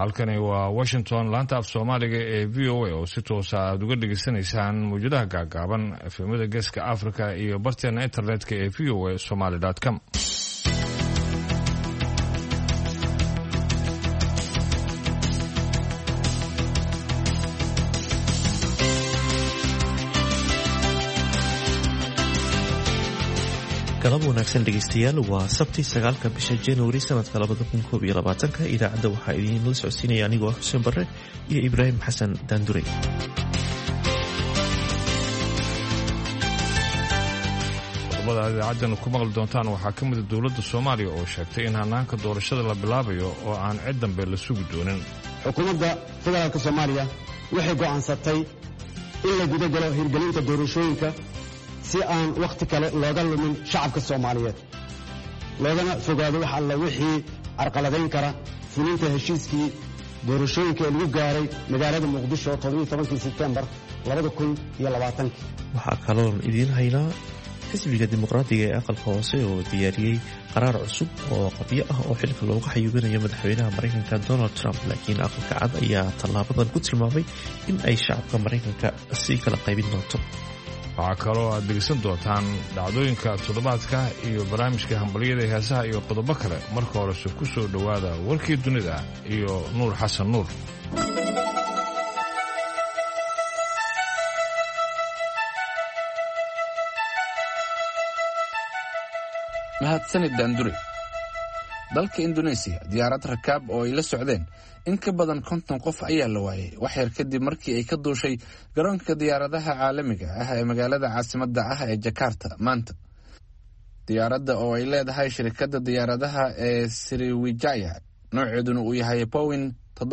halkani waa Washington laanta af Soomaaliga ee VOA oo si toos ah aad uga dhageysanaysaan muujadaha gaagaaban efemada geeska Afrika iyo barteena internetka ee voasomali.com. galab wanaagsan dhegeystayaal waa sabti 9 bisha January sanadka 2021 idaacada waxaa idin la socodsiinaya anigoo Xuseen Barre iyo Ibraahim Xasan Daandure. qodobada idaacadan ku maqli doontaan waxaa ka mid ah dowladda Soomaaliya oo sheegtay in hanaanka doorashada la bilaabayo oo aan cid dambe la sugi doonin. xukuumadda federaalka Soomaaliya waxay go'aansatay in la guda galo hirgelinta doorashooyinka si aan waqti kale looga lumin shacabka Soomaaliyeed loogana fogaado wax alla wixii arqaladayn kara fulinta heshiiskii doorashooyinka lagu gaaray magaalada Muqdisho 17 September 2020. waxaa kaloo idin haynaa xisbiga dimuqraadiga ee aqalka hoose oo diyaariyay qaraar cusub oo qabyo ah oo xilka looga xayuubinayo madaxweynaha Mareykanka Donald Trump, laakiin aqalka cad ayaa tallaabadan ku tilmaamay in ay shacabka Mareykanka si kala qaybin doonto. waxaa kaloo aad dhegeysan doontaan dhacdooyinka toddobaadka iyo barnaamijka hambaliyada heesaha iyo qodobo kale. marka horese ku soo dhowaada warkii dunida iyo Nuur Xasan Nuur. mahadsanid Daandure. dalka Indonesia diyaarad rakaab oo ay la socdeen in ka badan 50 qof ayaa la waayay wax yar kadib markii ay ka duushay garoonka diyaaradaha caalamiga ah ee magaalada caasimadda ah ee Jakarta maanta. diyaaradda oo ay leedahay shirkadda diyaaradaha ee Sriwijaya nooceeduna uu yahay Boeing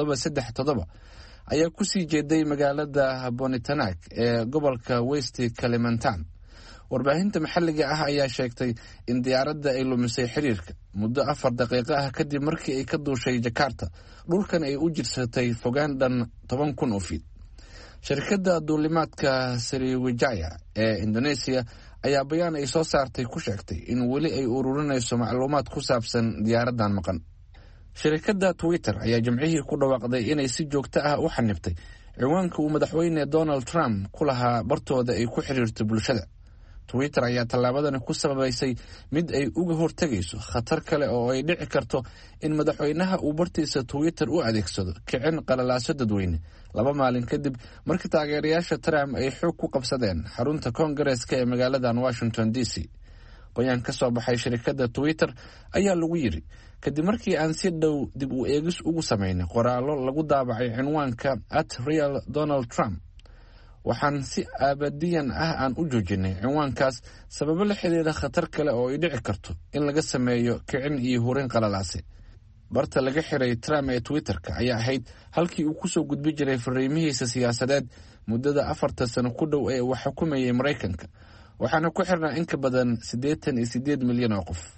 737 ayaa ku sii jeeday magaalada Pontianak ee gobolka West Kalimantan. warbaahinta maxalliga ah ayaa sheegtay in diyaaradda ay lumisay xiriirka muddo 4 daqiiqo ah kadib markii ay ka duushay Jakarta, dhulkan ay u jirsatay fogaan dhan 10,000 oo fiid. shirkadda duulimaadka Sriwijaya ee Indonesia ayaa bayaan ay soo saartay ku sheegtay in weli ay ururinayso macluumaad ku saabsan diyaaraddan maqan. shirkadda Twitter ayaa Jimcihii ku dhawaaqday inay si joogto ah u xanibtay ciwaanka uu madaxweyne Donald Trump ku lahaa bartooda ay ku xiriirto bulshada. Twitter ayaa tallaabadan ku sababaysay mid ay uga hortagayso khatar kale oo ay dhici karto in madaxweynaha uu bartiisa Twitter u adeegsado kicin qalalaaso dadweyne 2 maalin kadib markii taageerayaasha Trump ay xoog ku qabsadeen xarunta Koongareeska ee magaalada Washington DC. bayaan ka soo baxay shirkadda Twitter ayaa lagu yiri kadib markii aan si dhow dib u eegis ugu sameynay qoraallo lagu daabacay cinwaanka @RealDonaldTrump, waxaan si abadiyan ah aan u joojinay cinwaankaas sababo la xiriira khatar kale oo ay dhici karto in laga sameeyo kicin iyo hurin qalalaase. barta laga xiray Trump ee Twitterka ayaa ahayd halkii uu kusoo gudbi jiray fariimihiisa siyaasadeed muddada 4 sano ku dhow ee uu xukumayay Mareykanka, waxaana ku xirnaa in ka badan 88 milyan oo qof.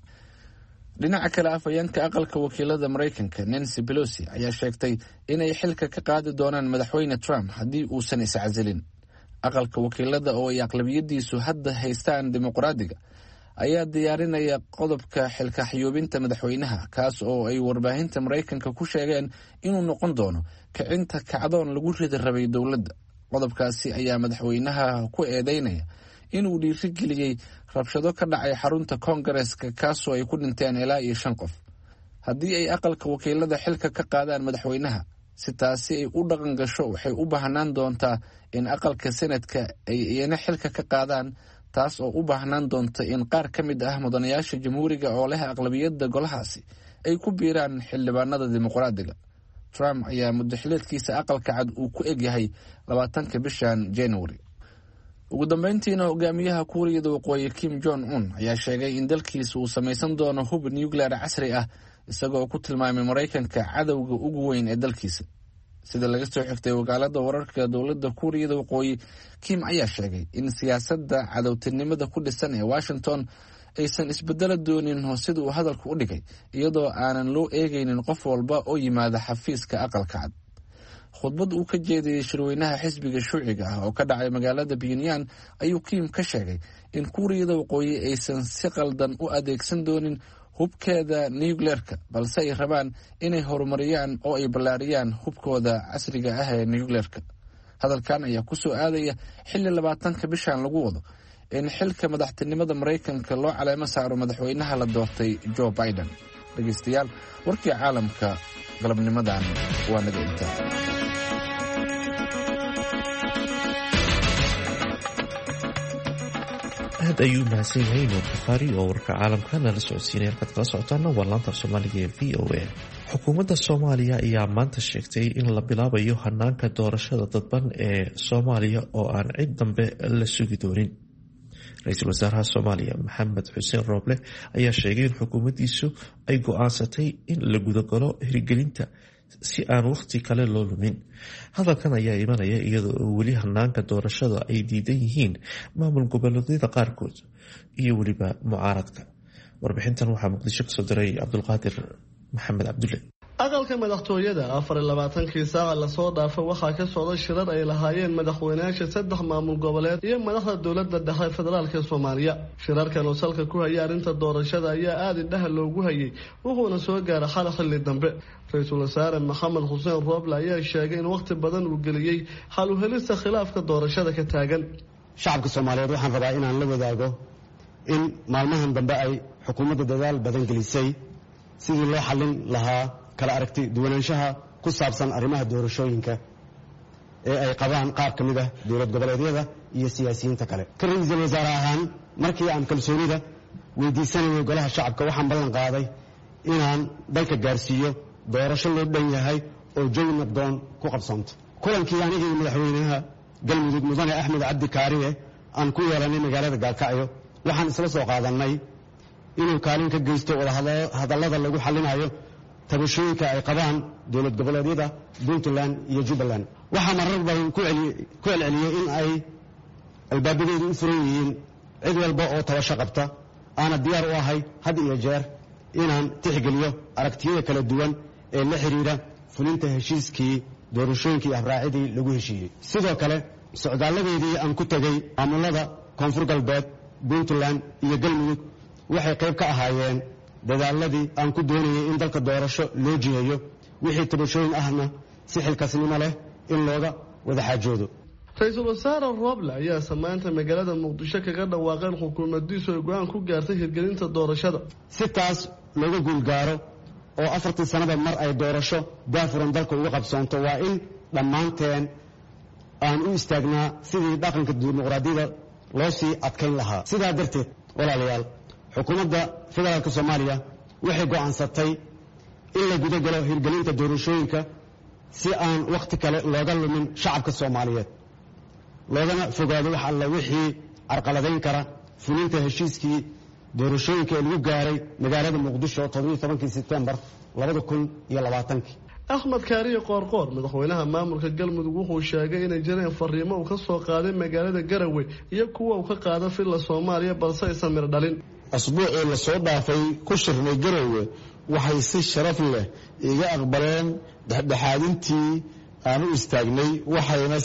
dhinaca kale afhayeenka aqalka wakiilada Mareykanka Nancy Pelosi ayaa sheegtay inay xilka ka qaadi doonaan madaxweyne Trump haddii uusan iscasilin. aqalka wakiilada oo ay aqlabiyadiisu hadda haystaan dimuqraadiga ayaa diyaarinaya qodobka xilka xayuubinta madaxweynaha, kaas oo ay warbaahinta Mareykanka ku sheegeen inuu noqon doono kicinta kacdoon lagu ridi rabay dowladda. qodobkaasi ayaa madaxweynaha ku eedeynaya inuu dhiirigeliyay rabshado ka dhacay xarunta Koongareeska kaasoo ay ku dhinteen ilaa 5 qof. haddii ay aqalka wakiilada xilka ka qaadaan madaxweynaha si taasi ay u dhaqan gasho, waxay u baahnaan doontaa in aqalka Senatka ay iyana xilka ka qaadaan, taas oo u baahnaan doonta in qaar ka mid ah mudanayaasha jamhuuriga oo leh aqlabiyadda golahaasi ay ku biiraan xildhibaanada dimuqraadiga. Trump ayaa muddaxileedkiisa aqalka cad uu ku egyahay 20 bishan January. ugu dambeyntiina hogaamiyaha Kuuriyada Waqooyi Kim Jong-un ayaa sheegay in dalkiisa uu samaysan doono hub nuclear casri ah, isagoo ku tilmaamay Mareykanka cadowga ugu weyn ee dalkiisa. sida laga soo xigtay wakaaladda wararka dowladda Kuuriyada Waqooyi, Kim ayaa sheegay in siyaasadda cadowtinimada ku dhisan ee Washington aysan isbedel doonin sida uu hadalku u dhigay, iyadoo aanan loo eegaynin qof walba oo yimaada xafiiska aqalka cad. khudbad uu ka jeediyay shirweynaha xisbiga shuuciga ah oo ka dhacay magaalada Pyongyang ayuu Kim ka sheegay in Kuuriyada Waqooyi aysan si qaldan u adeegsan doonin hubkeeda nucleerka balse ay rabaan inay horumariyaan oo ay ballaariyaan hubkooda casriga ah ee nucleerka. hadalkan ayaa ku soo aadaya xilli 20 bishan lagu wado in xilka madaxtinimada Mareykanka loo caleemo saaro madaxweynaha la doortay Joe Biden. dhageystayaal, warkii caalamka galabnimadan waa naga intaa. aad ayuu mahadsan yahay Nuur Bukhari oo warka caalamka nala socodsiinaya. halkaad kala socotaana waa laanta Soomaaliga ee VOA. xukuumadda Soomaaliya ayaa maanta sheegtay in la bilaabayo hanaanka doorashada dadban ee Soomaaliya oo aan cid dambe la sugi doonin. ra-iisul wasaaraha Soomaaliya Maxamed Xuseen Rooble ayaa sheegay in xukuumaddiisu ay go'aansatay in la gudagalo hirgelinta si aan waqti kale loo lumin. hadalkan ayaa imanaya iyadoo weli hanaanka doorashada ay diidan yihiin maamul goboleedyada qaarkood iyo weliba mucaaradka. warbixintan waxaa Muqdisho kasoo diray Cabdulqaadir Maxamed Cabdulle. aqalka madaxtooyada 24 saac la soo dhaafay waxaa ka socda shirar ay lahaayeen madaxweynayaasha 3 maamul goboleed iyo madaxda dowladda dhexe federaalka Soomaaliya. shirarkan oo salka ku haya arrinta doorashada ayaa aad indhaha loogu hayay wuxuuna soo gaaray xilli dambe. ra-iisul wasaare Maxamed Xuseen Rooble ayaa sheegay in waqti badan uu geliyay xal u helista khilaafka doorashada ka taagan. shacabka Soomaaliyeed waxaan rabaa inaan la wadaago in maalmahan dambe ay xukuumadda dadaal badan gelisay sidii loo xallin lahaa kala aragti duwanaanshaha ku saabsan arrimaha doorashooyinka ee ay qabaan qaar ka mid ah dowlad goboleedyada iyo siyaasiyiinta kale. ka ra'iisul wasaare ahaan markii aan kalsoonida weydiisanayay golaha shacabka waxaan ballan qaaday inaan dalka gaarsiiyo doorasho loo dhan yahay oo jawi nabdoon ku qabsoonto. kulankii aniga iyo madaxweynaha galmudug mudane Axmed Cabdi Kaariye aan ku yeelanay magaalada Gaalkacyo waxaan isla soo qaadanay inuu kaalin ka geysto wadahadallada lagu xallinayo tabashooyinka ay qabaan dowlad goboleedyada Puntland iyo Jubbaland. waxaa marar badan ku celceliyay in ay albaabadeedu u furan yihiin cid walba oo tabasho qabta. aana diyaar u ahay had iyo jeer inaan tixgeliyo aragtiyada kala duwan ee la xiriira fulinta heshiiskii doorashooyinkii abraacidii lagu heshiiyey. sidoo kale socdaaladeedii aan ku tegay maamulada Koonfur Galbeed, Puntland iyo Galmudug waxay qayb ka ahaayeen dadaaladii aan ku doonayay in dalka doorasho loo jiheeyo wixii tabashooyin ahna si xilkasnimo leh in looga wada xaajoodo. ra-iisul wasaare Rooble ayaa samaynta magaalada Muqdisho kaga dhawaaqay xukuumaddiisu ay go'aan ku gaartay hirgelinta doorashada si taas looga guulgaaro oo 40 sanada mar ay doorasho daafuran dalka uga qabsoonto. waa in dhammaanteen aan u istaagnaa sidii dhaqanka dimuqraadiyadda loo sii adkayn lahaa. sidaa darteed walaalayaal, xukuumadda federaalka Soomaaliya waxay go'aansatay in la gudagalo hirgelinta doorashooyinka si aan waqti kale looga lumin shacabka Soomaaliyeed, loogana fogaado wax alla wixii carqaladayn kara fulinta heshiiskii doorashooyinka ee lagu gaaray magaalada Muqdisho 17 September 2020. Axmed Kaariye Qoorqoor madaxweynaha maamulka Galmudug wuxuu sheegay inay jireen fariimo uu ka soo qaaday magaalada Garowe iyo kuwa uu ka qaaday filla Soomaaliya balse aysan mir dhalin. asbuucii la soo dhaafay ku shirnay Garowe waxay si sharaf leh iga aqbaleen dhexdhexaadintii aan u istaagnay waxayna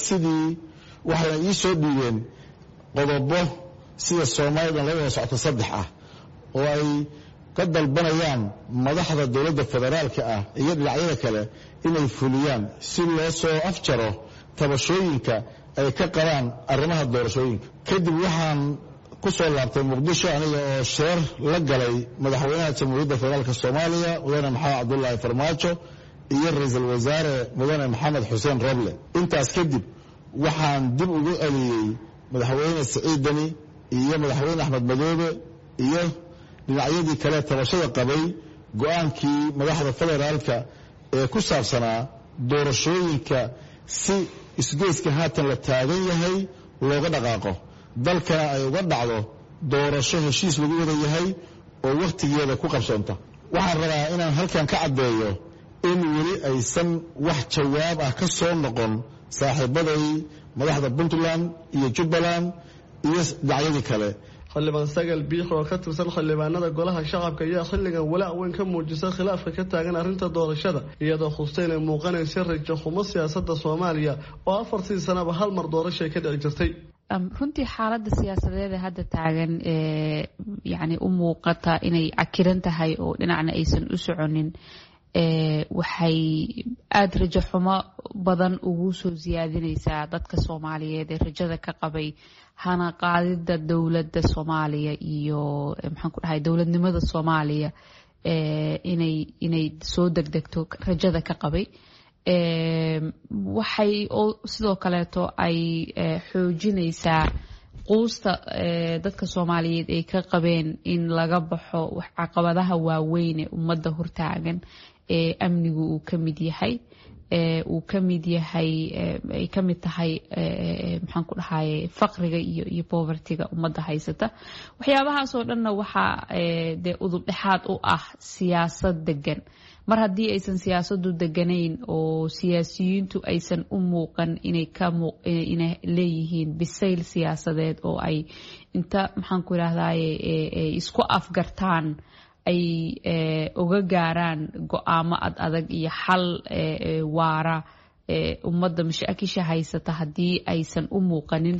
ii soo dhiibeen qodobo sida Soomaaliya laga socdo 3 ah oo ay ka dalbanayaan madaxda dowladda federaalka ah iyo dhinacyada kale inay fuliyaan si loo soo afjaro tabashooyinka ay ka qabaan arrimaha doorashooyinka. kadib waxaan ku soo laabtay Muqdisho aniga oo sheer la galay madaxweynaha Jamhuuriyadda Federaalka Soomaaliya mudane Maxamed Cabdullaahi Farmaajo iyo ra'iisul wasaare mudane Maxamed Xuseen Rooble. intaas kadib waxaan dib ugu celiyay madaxweyne Siciid Dani iyo madaxweyne Axmed Madoobe iyo dhinacyadii kale tabashada qabay go'aankii madaxda federaalka ee ku saabsanaa doorashooyinka si isgoyska haatan la taagan yahay looga dhaqaaqo dalkana ay uga dhacdo doorasho heshiis lagu wada yahay oo waqtigeeda ku qabsoonta. waxaan rabaa inaan halkan ka caddeeyo in weli aysan wax jawaab ah ka soo noqon saaxiibaday madaxda Puntland iyo Jubbaland iyo dhinacyadii kale. xildhibaan Sagal Biix oo ka tirsan xildhibaanada golaha shacabka ayaa xilligan walaac weyn ka muujisay khilaafka ka taagan arrinta doorashada iyadoo khusteen ay muuqanaysa rajo xumo siyaasadda Soomaaliya oo 4 sanaba hal mar doorasho ka dhici jirtay. runtii xaaladda siyaasadeed hadda taagan yani u muuqata inay cakiran tahay oo dhinacna aysan u soconin waxay aada rajo xumo badan ugu soo siyaadinaysaa dadka Soomaaliyeed ee rajada ka qabay hana qaadida dawladda Soomaaliya iyo maxaan ku dhahay dawladnimada Soomaaliya inay soo degdegto rajada ka qabay waxay sidoo kaleeto ay xoojinaysaa quusta dadka Soomaaliyeed ay ka qabeen in laga baxo wax caqabadaha waaweyn ee ummadda hortaagan amnigu uu kamid yahay ay kamid tahay maxaan ku dhahay faqriga iyo povertyga ummadda haysata waxyaabahaas oo dhanna waxa udub dhexaad u ah siyaasad degan mar haddii aysan siyaasadu deganayn oo siyaasiyiintu aysan u muuqan inay leeyihiin bisayl siyaasadeed oo ay inta maxaan ku idhahdaye isku afgartaan ay uga gaaraan go'aamo adag iyo xal waara ummadda mashaakisha haysata haddii aysan u muuqanin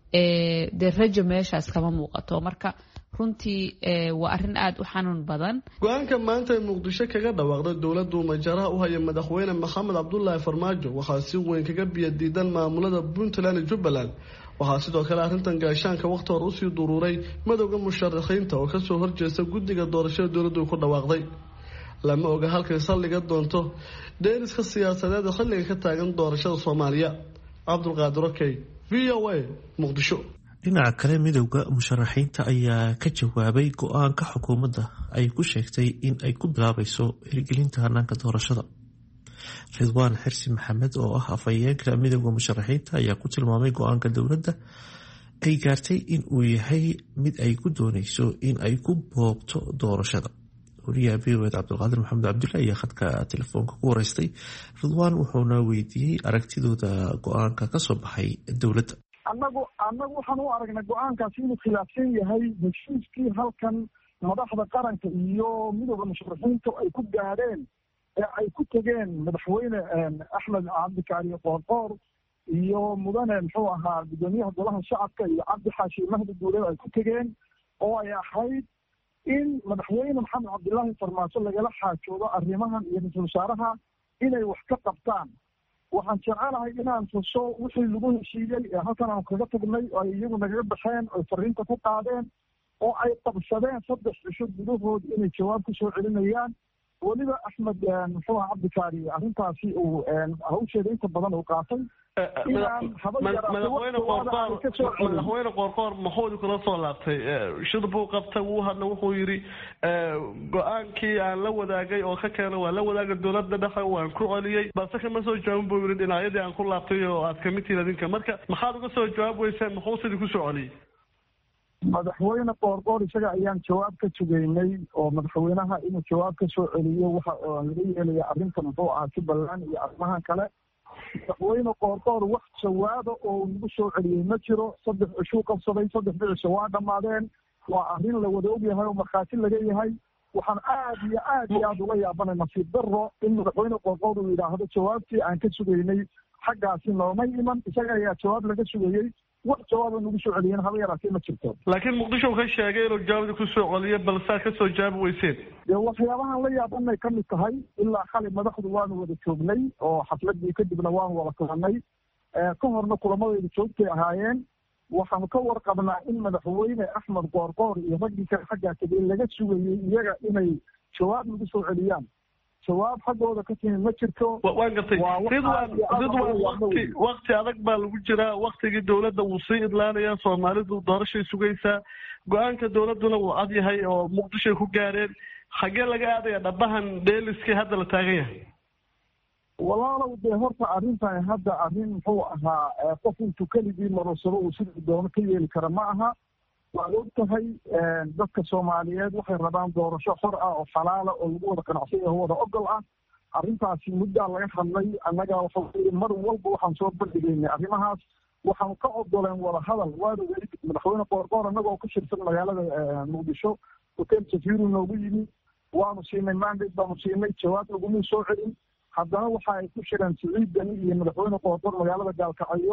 dee rajo meeshaas kama muuqato marka runtii waa arrin aad u xanuun badan go-aanka maanta ay muqdisho kaga dhawaaqday dowladdu majaraha u haya madaxweyne maxamed cabdullaahi farmaajo waxaa si weyn kaga biyadiidan maamulada Puntland iyo Jubbaland waxaa sidoo kale arrintan gaashaanka waqti hore usii duruuray madowga musharaxiinta oo kasoo horjeesta guddiga doorashada dowladdu ku dhawaaqday lama oga halkay saldhiga doonto dheeliska siyaasadeed xilliga ka taagan doorashada Soomaaliya Cabdulqaadir Okey VOA Muqdisho dhinaca kale midowga musharaxiinta ayaa ka jawaabay go-aanka xukuumadda ay ku sheegtay in ay ku bilaabayso hirgelinta hanaanka doorashada Ridwaan Xirsi Maxamed oo ah afhayeenka midowga musharaxiinta ayaa ku tilmaamay go-aanka dowladda ay gaartay in uu yahay mid ay ku doonayso in ay ku boobto doorashada wariyaha VOA Cabdulqaadir Maxamed Cabdullaahi ayaa khadka telefoonka ku wareystay Ridwaan wuxuuna weydiiyey aragtidooda go-aanka ka soo baxay dowladda annagu waxaan u aragnay go-aankaasi inuu khilaafsan yahay heshiiskii halkan madaxda qaranka iyo midowda musharaxiinta ay ku gaadheen ee ay ku tegeen madaxweyne Axmed Cabdikaari Qoorqoor iyo mudane muxuu ahaa gudoomiyaha golaha shacabka iyo Cabdi Xaashi Mahdi Guuleed ay ku tegeen oo ay ahayd in madaxweyne Maxamed Cabdullaahi Farmaajo lagala xaajoodo arrimahan iyo ra'iisul wasaaraha inay wax ka qabtaan waxaan jecelahay inaan tuso wixii lagu heshiiyey ee halkan aan kaga tagnay oo ay iyagu nagaga baxeen oo fariinta ku qaadeen oo ay qabsadeen 3 cisho gudahood inay jawaab ku soo celinayaan waliba Axmed muxuu Cabdikaari arrintaasi uu hawsheeda inta badan uu qaatay madaxweyne Qoorqoor maxuu kula soo laabtay shir buu qabtay wuu hadna wuxuu yiri go-aankii aan la wadaagay oo ka keenay waa la wadaagay dowladda dhexe waan ku celiyay balse kama soo jawaabin buu yiri dhinacyadii aan ku laabtay oo aad ka mid tihiin idinka marka maxaad uga soo jawaab weyseen muxuu sidii ku soo celiyay madaxweyne Qoorqoor isaga ayaan jawaab ka sugaynay oo madaxweynaha inuu jawaab ka soo celiyo waxa laga yeelaya arrintan muxuu ahaa Jubbaland iyo arrimaha kale madaxweyne Qoorqoor wax jawaab oo lagu soo celiyay ma jiro 3 cisho qabsaday 3 cisho waa dhamaadeen waa arrin la wada ogyahay oo markhaati laga yahay waxaan aad iyo aad uga yaabanay nasiib darro in madaxweyne Qoorqoor uu yidhaahdo jawaabtii aan ka sugaynay xaggaasi nooma iman isaga ayaa jawaab laga sugayay wax jawaab nagu soo celiyeen haba yaraatee ma jirto laakiin muqdisho ka sheegay inuu jawaabta ku soo celiyo balse ka soo jawaab weyseen waxyaabahan la yaabanay ka mid tahay ilaa xalay madaxdu waanu wada joognay oo xafladii kadibna waanu wada kulannay ka horna kulamadeedu joogtay ahaayeen waxaanu ka warqabnaa in madaxweyne Axmed Qoorqoor iyo raggii kale xaggaa tegay laga sugayay iyaga inay jawaab nagu soo celiyaan jawaab xaggooda ka timid ma jirto waan gartay waqti adag baa lagu jiraa waqtigii dowladda uu sii idlaanaya Soomaalidu doorashay sugaysaa go-aanka dowladuna uu cad yahay oo muqdisho ku gaareen xagee laga aadaya dhabahan dheeliskii hadda la taagan yahay walaalow dee horta arrintan hadda arrin muxuu ahaa qof intuu keligii marosado uu sidii doono ka yeeli kara ma aha waad og tahay dadka Soomaaliyeed waxay rabaan doorasho xor ah oo xalaal ah oo lagu wada qanacsan yahay wada ogol ah arrintaasi muddo laga hadlay annaga mar walba waxaan soo bandhigaynay arrimahaas waxaan ka ogoleen wada hadal waanu weli madaxweyne Qoorqoor annagoo ku shirsan magaalada Muqdisho hotel Safiru noogu yimi waanu siinay mandate baanu siinay jawaab laguma soo celin haddana waxa ay ku shireen Siciid Dani iyo madaxweyne Qoorqoor magaalada Gaalkacyo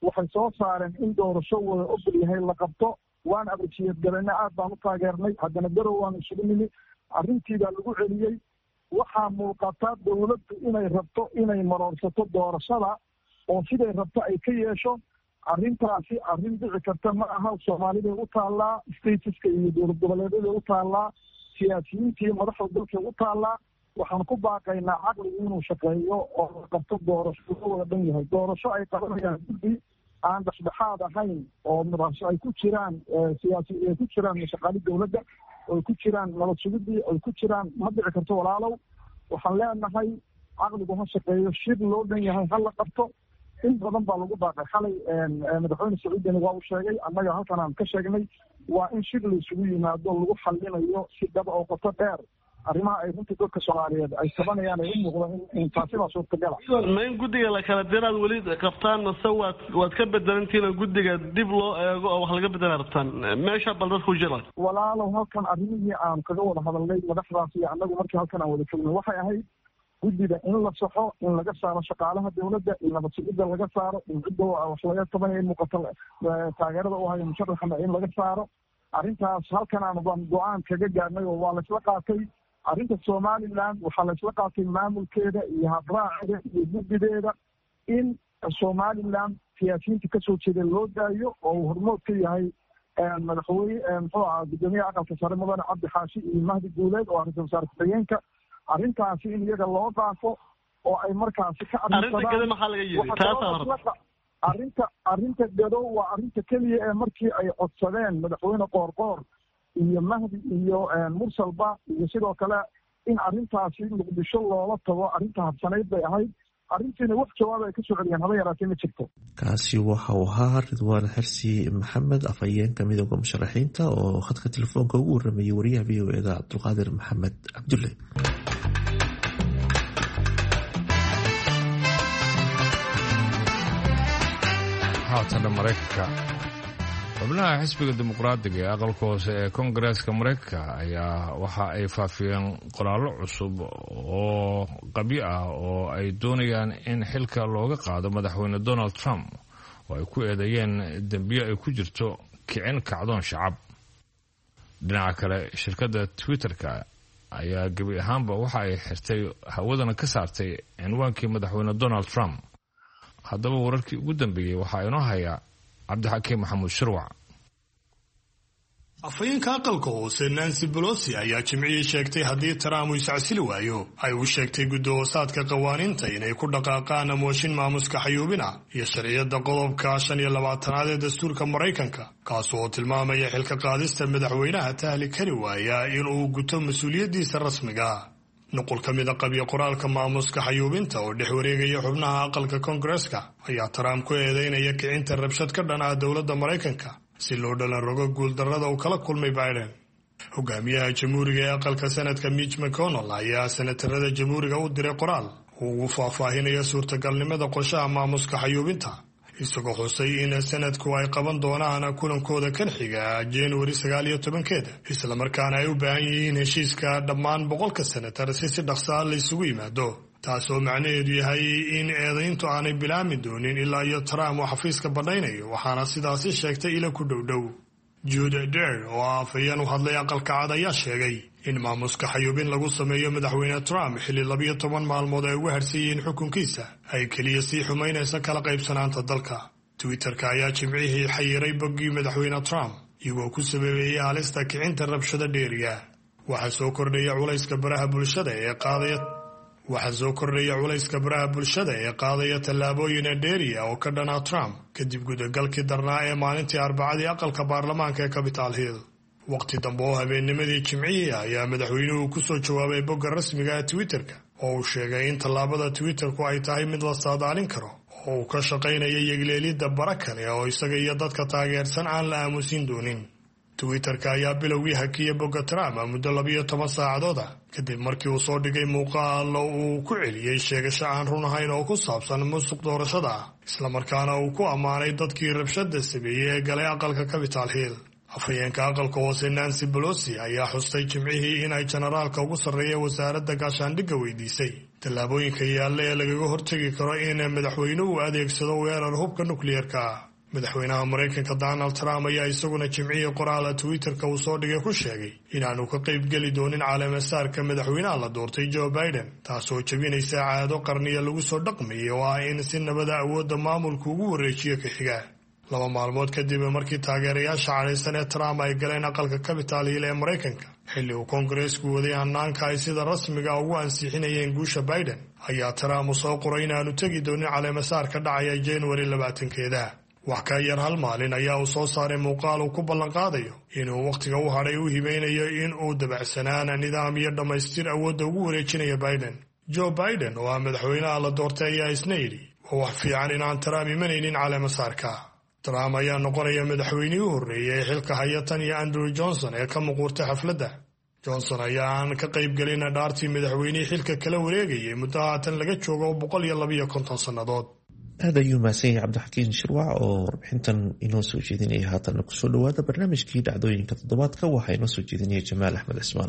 waxay soo saareen in doorasho wada ogol yahay la qabto waan abrajiyad galena aad baan u taageernay haddana garow waan isugu nimi arrintiibaa lagu celiyey waxaa muuqata dowladdu inay rabto inay maroorsato doorashada oo siday rabto ay ka yeesho arrintaasi arrin dhici karta ma aha soomaaliday u taallaa statiska iyo dowlad goboleedaday u taallaa siyaasiyiintii madaxda dalkay u taallaa waxaan ku baaqaynaa caqligu inuu shaqeeyo oo la qabto doorasho loo wada dhan yahay doorasho ay qabanayaan guddi aan dhexdhexaad ahayn oo madaxso ay ku jiraan siyaasi ay ku jiraan shaqaali dowladda ay ku jiraan nabad sugidii ay ku jiraan ma dhici karto walaalow waxaan leenahay caqligu ha shaqeeyo shir loo dhan yahay ha la qabto in badan baa lagu baaqay xalay madaxweyne sacuudina waa uu sheegay annaga halkan aan ka sheegnay waa in shir la isugu yimaado lagu xallinayo si dhab oo qoto dheer arrimaha ay runtii dadka soomaaliyeed ay tabanayaan ay u muuqdo in taasi baa suurtagala ma in guddiga la kala diraad weli qabtaan mase waad ka bedelantiina guddiga dib loo eego oo wax laga bedela rabtaan meesha bal dadku jira walaalow halkan arrimihii aan kaga wada hadalnay madaxdaas iyo annagu markii halkan aan wada jognay waxay ahayd guddiga in la saxo in laga saaro shaqaalaha dowladda in nabad sugidda laga saaro in cidda wax laga tabanaya in muuqato taageerada u hayo musharaxana in laga saaro arrintaas halkan aan go-aan kaga gaarnay oo waa laysla qaatay arrinta somaliland waxaa laysla qaatay maamulkeeda iyo habraaceeda iyo guddideeda in somaliland siyaasiyiinta kasoo jeeda loo daayo oo uu hormood ka yahay madaxweyne muxuu ahaa guddoomiyaha aqalka sare mudane cabdi xaashi iyo mahdi guuleed oo ra-iisul wasaare ku-xigeenka arrintaasi in iyaga loo dhaafo oo ay markaasi ka arrinta gado waa arrinta keliya ee markii ay codsadeen madaxweyne qoorqoor iyo mahdi iyo mursalba iyo sidoo kale in arrintaasi muqdisho loola tago arrinta habsanayd bay ahayd arrintiina wax jawaab ay ka soo celiyeen haba yaraatee ma jirto kaasi waxa uu ahaa ridwaan xirsi maxamed afhayeenka midooda musharaxiinta oo khadka telefoonka ugu waramayay wariyaha v o eda cabdulqaadir maxamed cabdulle haatana maraykanka xubnaha xisbiga dimuqraadiga ee aqalka hoose ee koongareeska maraykanka ayaa waxa ay faafiyeen qoraallo cusub oo qabyo ah oo ay doonayaan in xilka looga qaado madaxweyne donald trump oo ay ku eedeeyeen dembiyo ay ku jirto kicin kacdoon shacab dhinaca kale shirkadda twitter-ka ayaa gebi ahaanba waxa ay xirtay hawadana ka saartay cinwaankii madaxweyne donald trump haddaba wararkii ugu dambeeyey waxaa inoo haya cabdixakiim maxamuud shirwac afhayeenka aqalka hoose nancy pelosi ayaa jimcihii sheegtay haddii trump uu iscasili waayo ay u sheegtay guddi-hoosaadka qawaaniinta inay ku dhaqaaqaan mooshin maamuska xayuubina iyo sharciyadda qodobka 25aad ee dastuurka maraykanka kaas oo tilmaamaya xilka qaadista madaxweynaha tahli kari waaya inuu guto mas-uuliyaddiisa rasmiga nuqul ka mida qabyo qoraalka maamuska xayuubinta oo dhex wareegaya xubnaha aqalka koongareeska ayaa trump ku eedeynaya kicinta rabshad ka dhan ah dowladda maraykanka si loo dhalan rogo guuldarrada uu kala kulmay biden hogaamiyaha jamhuuriga ee aqalka senadka mitch mcconnell ayaa senatarada jamhuuriga u diray qoraal uu ugu faahfaahinaya suurtagalnimada qorshaha maamuska xayuubinta isagoo xusay in sanadku ay qaban doonaan kulankooda kan xiga januari 19-keeda islamarkaana ay u baahan yihiin heshiiska dhammaan 100 senatar si dhaqsaa la isugu yimaado taasoo macnaheedu yahay in eedayntu aanay bilaami doonin ilaa iyo Trump uu xafiiska badhaynayo waxaana sidaasi sheegtay ila ku dhowdhow Jude Dare oo afhayeen u hadlay aqalka cad ayaa sheegay in maamuska xayuubin lagu sameeyo madaxweyne Trump xilli 12 maalmood ay ugu harsiiyeen xukunkiisa ay kaliya sii xumaynaysa kala qaybsanaanta dalka Twitter-ka ayaa jimcihii xayiray boggii madaxweyne Trump iyagoo ku sameeyay halista kicinta rabshada dheeriga waxaa soo kordhaya culayska baraha bulshada ee qaadaya tallaabooyin dheeriya oo ka dhana Trump kadib gudagalkii darnaa ee maalintii Arbacadii aqalka baarlamaanka ee Capitol Hill waqti dambe oo habeennimadii jimcihii ayaa madaxweynuhu ku soo jawaabay bogga rasmiga ah Twitter-ka oo uu sheegay in tallaabada Twitter-ku ay tahay mid la saadaalin karo oo uu ka shaqaynayo yegleelidda bara kale oo isaga iyo dadka taageersan aan la aamusin doonin Twitter-ka ayaa bilowgii hakiyay bogga Trump muddo 12 saacadood ah kadib markii uu soo dhigay muuqaal uu ku celiyay sheegasho aan run ahayn oo ku saabsan musuq doorashada isla markaana uu ku ammaanay dadkii rabshada sameeyay ee galay aqalka Capitol Hill afhayeenka aqalka hoose Nancy Pelosi ayaa xustay jimcihii in ay generaalka ugu sarreeya wasaaradda gaashaandhigga weydiisay tallaabooyinka yaalla ee lagaga hortagi karo in madaxweynuhu adeegsado weerar hubka nukliyeerka ah. madaxweynaha Mareykanka Donald Trump ayaa isaguna jimcihii qoraal Twitterka uu soo dhigay ku sheegay inaanu ka qayb geli doonin caleemasaarka madaxweynaha la doortay Joe Biden, taasoo jabinaysa caado qarniyo lagu soo dhaqmayay oo ah in si nabada awoodda maamulku ugu wareejiyo ka xiga. 2 maalmood kadib markii taageerayaasha cadhaysan ee Trump ay galeen aqalka Capitol Hill ee Mareykanka xilli uu Koongareesku waday hannaanka ay sida rasmiga ugu ansixinayeen guusha Biden, ayaa Trump soo qoray inaanu tegi doonin caleemasaarka dhacaya January 20-keeda. wax ka yar hal maalin ayaa uu soo saaray muuqaal uu ku ballan qaadayo inuu waqtiga u hadhay u hibeynayo in uu dabacsanaan nidaam iyo dhammaystir awoodda ugu wareejinayo Biden. Joe Biden oo ah madaxweynaha la doortay ayaa isna yidhi waa wax fiican inaan Trump imanaynin caleemasaarka. Trump ayaa noqonaya madaxweynihii u horreeyay ee xilka haya tan iyo Andrew Johnson ee ka muuqurtay xafladda. Johnson ayaa aan ka qayb gelin dhaartii madaxweynihii xilka kala wareegayay muddo haatan laga joogo 152 sannadood. aad ayuu mahadsan yahay cabdixakiin shirwac oo warbixintan inoo soo jeedinaya. haatan kusoo dhawaada barnaamijkii dhacdooyinka toddobaadka waxaa inoo soo jeedinaya Jamaal Axmed Cismaan.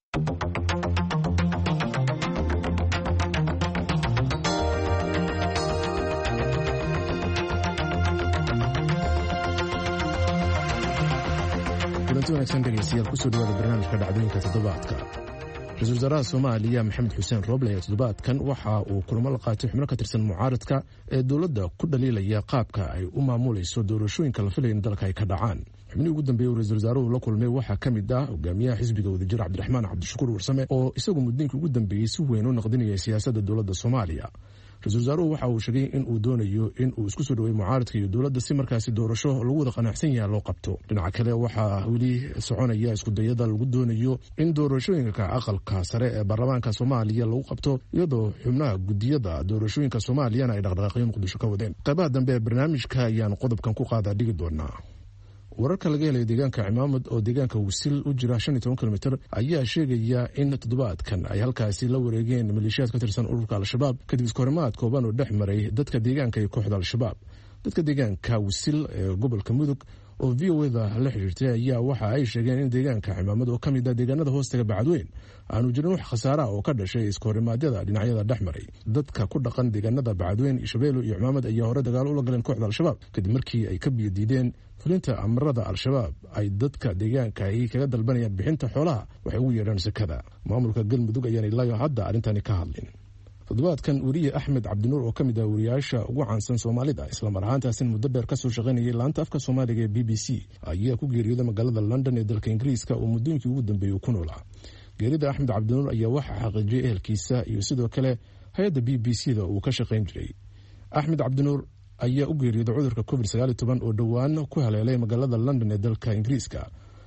kulanti wanaagsan dhegeystayaal kusoo dhawaada barnaamijka dhacdooyinka toddobaadka. ra-iisul wasaaraha Soomaaliya Maxamed Xuseen Roble ayaa toddobaadkan waxa uu kulamo la qaatay xubno ka tirsan mucaaradka ee dowladda ku dhaliilaya qaabka ay u maamulayso doorashooyinka la filayo in dalka ay ka dhacaan. xubnihii ugu dambeeyey uu ra-iisul wasaaruhu la kulmay waxaa ka mid ah hogaamiyaha xisbiga wadajir Cabdiraxmaan Cabdishakuur Warsame oo isagu muddooyinkii ugu dambeeyey si weyn u naqdinaya siyaasadda dowladda Soomaaliya. ra-iisul wasaaruhu waxa uu sheegay in uu doonayo in uu isku soo dhaweeyo mucaaradka iyo dowladda si markaasi doorasho lagu wada qanacsan yahay loo qabto. dhinaca kale waxaa weli soconaya iskudayada lagu doonayo in doorashooyinka aqalka sare ee baarlamaanka Soomaaliya lagu qabto iyadoo xubnaha gudiyada doorashooyinka Soomaaliyana ay dhaqdhaqaaqyo Muqdisho ka wadeen. qaybaha dambe ee barnaamijka ayaan qodobkan ku qaadaa dhigi doonaa. wararka laga helay deegaanka Cimaamad oo deegaanka Wisil u jira 15 kilomitir ayaa sheegaya in toddobaadkan ay halkaasi la wareegeen maleeshiyaad ka tirsan ururka Al-Shabaab kadib iskahorimaad kooban oo dhex maray dadka deegaanka iyo kooxda Al-Shabaab. dadka deegaanka Wisil ee gobolka Mudug oo VOA la xiriirtay ayaa waxa ay sheegeen in deegaanka Cimaamad oo kamid ah deegaanada hoostaga Bacadweyn aanu jirin wax khasaare oo ka dhashay iskahorimaadada dhinacyada dhex maray. dadka ku dhaqan deegaanada Bacadweyn, Shabeelo iyo Cimaamad ayaa hore dagaal u la galeen kooxda Al-Shabaab kadib markii ay ka biyadiideen fulinta amarada Al-Shabaab ay dadka deegaanka ay kaga dalbanayaan bixinta xoolaha waxay ugu yeedhaan sakada. maamulka Galmudug ayaan ilaa hadda arintani ka hadlin. toddobaadkan wariye Axmed Cabdinuur oo kamid ah wariyaasha ugu caansan Soomaalida isla mar ahaantaasina muddo dheer ka soo shaqaynayay laanta afka Soomaaliga ee BBC ayaa ku geeriyooday magaalada London ee dalka Ingiriiska oo muddooyinkii ugu dambeeyay ku noolaa. geerida Axmed Cabdinuur ayaa waxa xaqiijiyay ehelkiisa iyo sidoo kale hay'adda BBC-da uu ka shaqayn jiray. Axmed Cabdinuur ayaa u geeriyooday cudurka COVID-19 oo dhowaan ku haleelay magaalada London ee dalka Ingiriiska.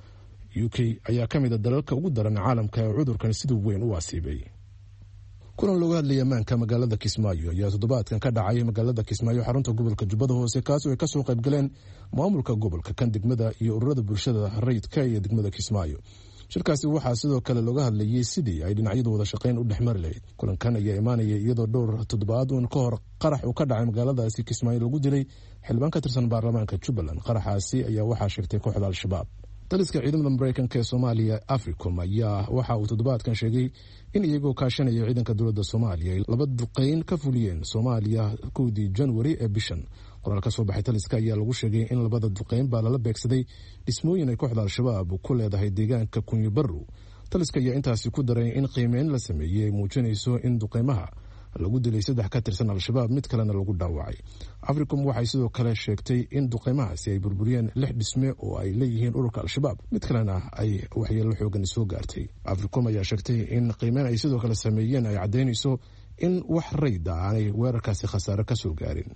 UK ayaa kamid ah dalalka ugu daran caalamka ee cudurkan sida weyn u asiibay. kulan looga hadlayay ammaanka magaalada Kismaayo ayaa toddobaadkan ka dhacay magaalada Kismaayo xarunta gobolka Jubbada Hoose kaasoo ay ka soo qayb galeen maamulka gobolka kan degmada iyo ururada bulshada rayidka ee degmada Kismaayo. shirkaasi waxaa sidoo kale looga hadlayay sidii ay dhinacyadu wada shaqayn u dhexmari lahayd. kulankan ayaa imaanaya iyadoo dhowr toddobaad uun ka hor qarax uu ka dhacay magaaladaasi Kismaayo lagu dilay xildhibaan ka tirsan baarlamaanka Jubbaland. qaraxaasi ayaa waxaa sheegtay kooxda Al-Shabaab. taliska ciidamada Mareykanka ee Soomaaliya Africom ayaa waxa uu toddobaadkan sheegay in iyagoo kaashanaya ciidanka dowladda Soomaaliya ay 2 duqeyn ka fuliyeen Soomaaliya 1 January ee bishan. qoraal ka soo baxay taliska ayaa lagu sheegay in 2 duqeyn baa lala beegsaday dhismooyin ay kooxda Al-Shabaab ku leedahay deegaanka Kunyo Barrow. taliska ayaa intaasi ku daray in qiimeyn la sameeyay muujinayso in duqeymaha lagu dilay 3 ka tirsan Al-Shabaab mid kalena lagu dhaawacay. Africom waxay sidoo kale sheegtay in duqeymahaasi ay burburiyeen 6 dhisme oo ay leeyihiin ururka Al-Shabaab mid kalena ay waxyeello xoogan soo gaartay. Africom ayaa sheegtay in qiimeyn ay sidoo kale sameeyeen ay cadeynayso in wax rayd ah ay weerarkaasi khasaare ka soo gaarin.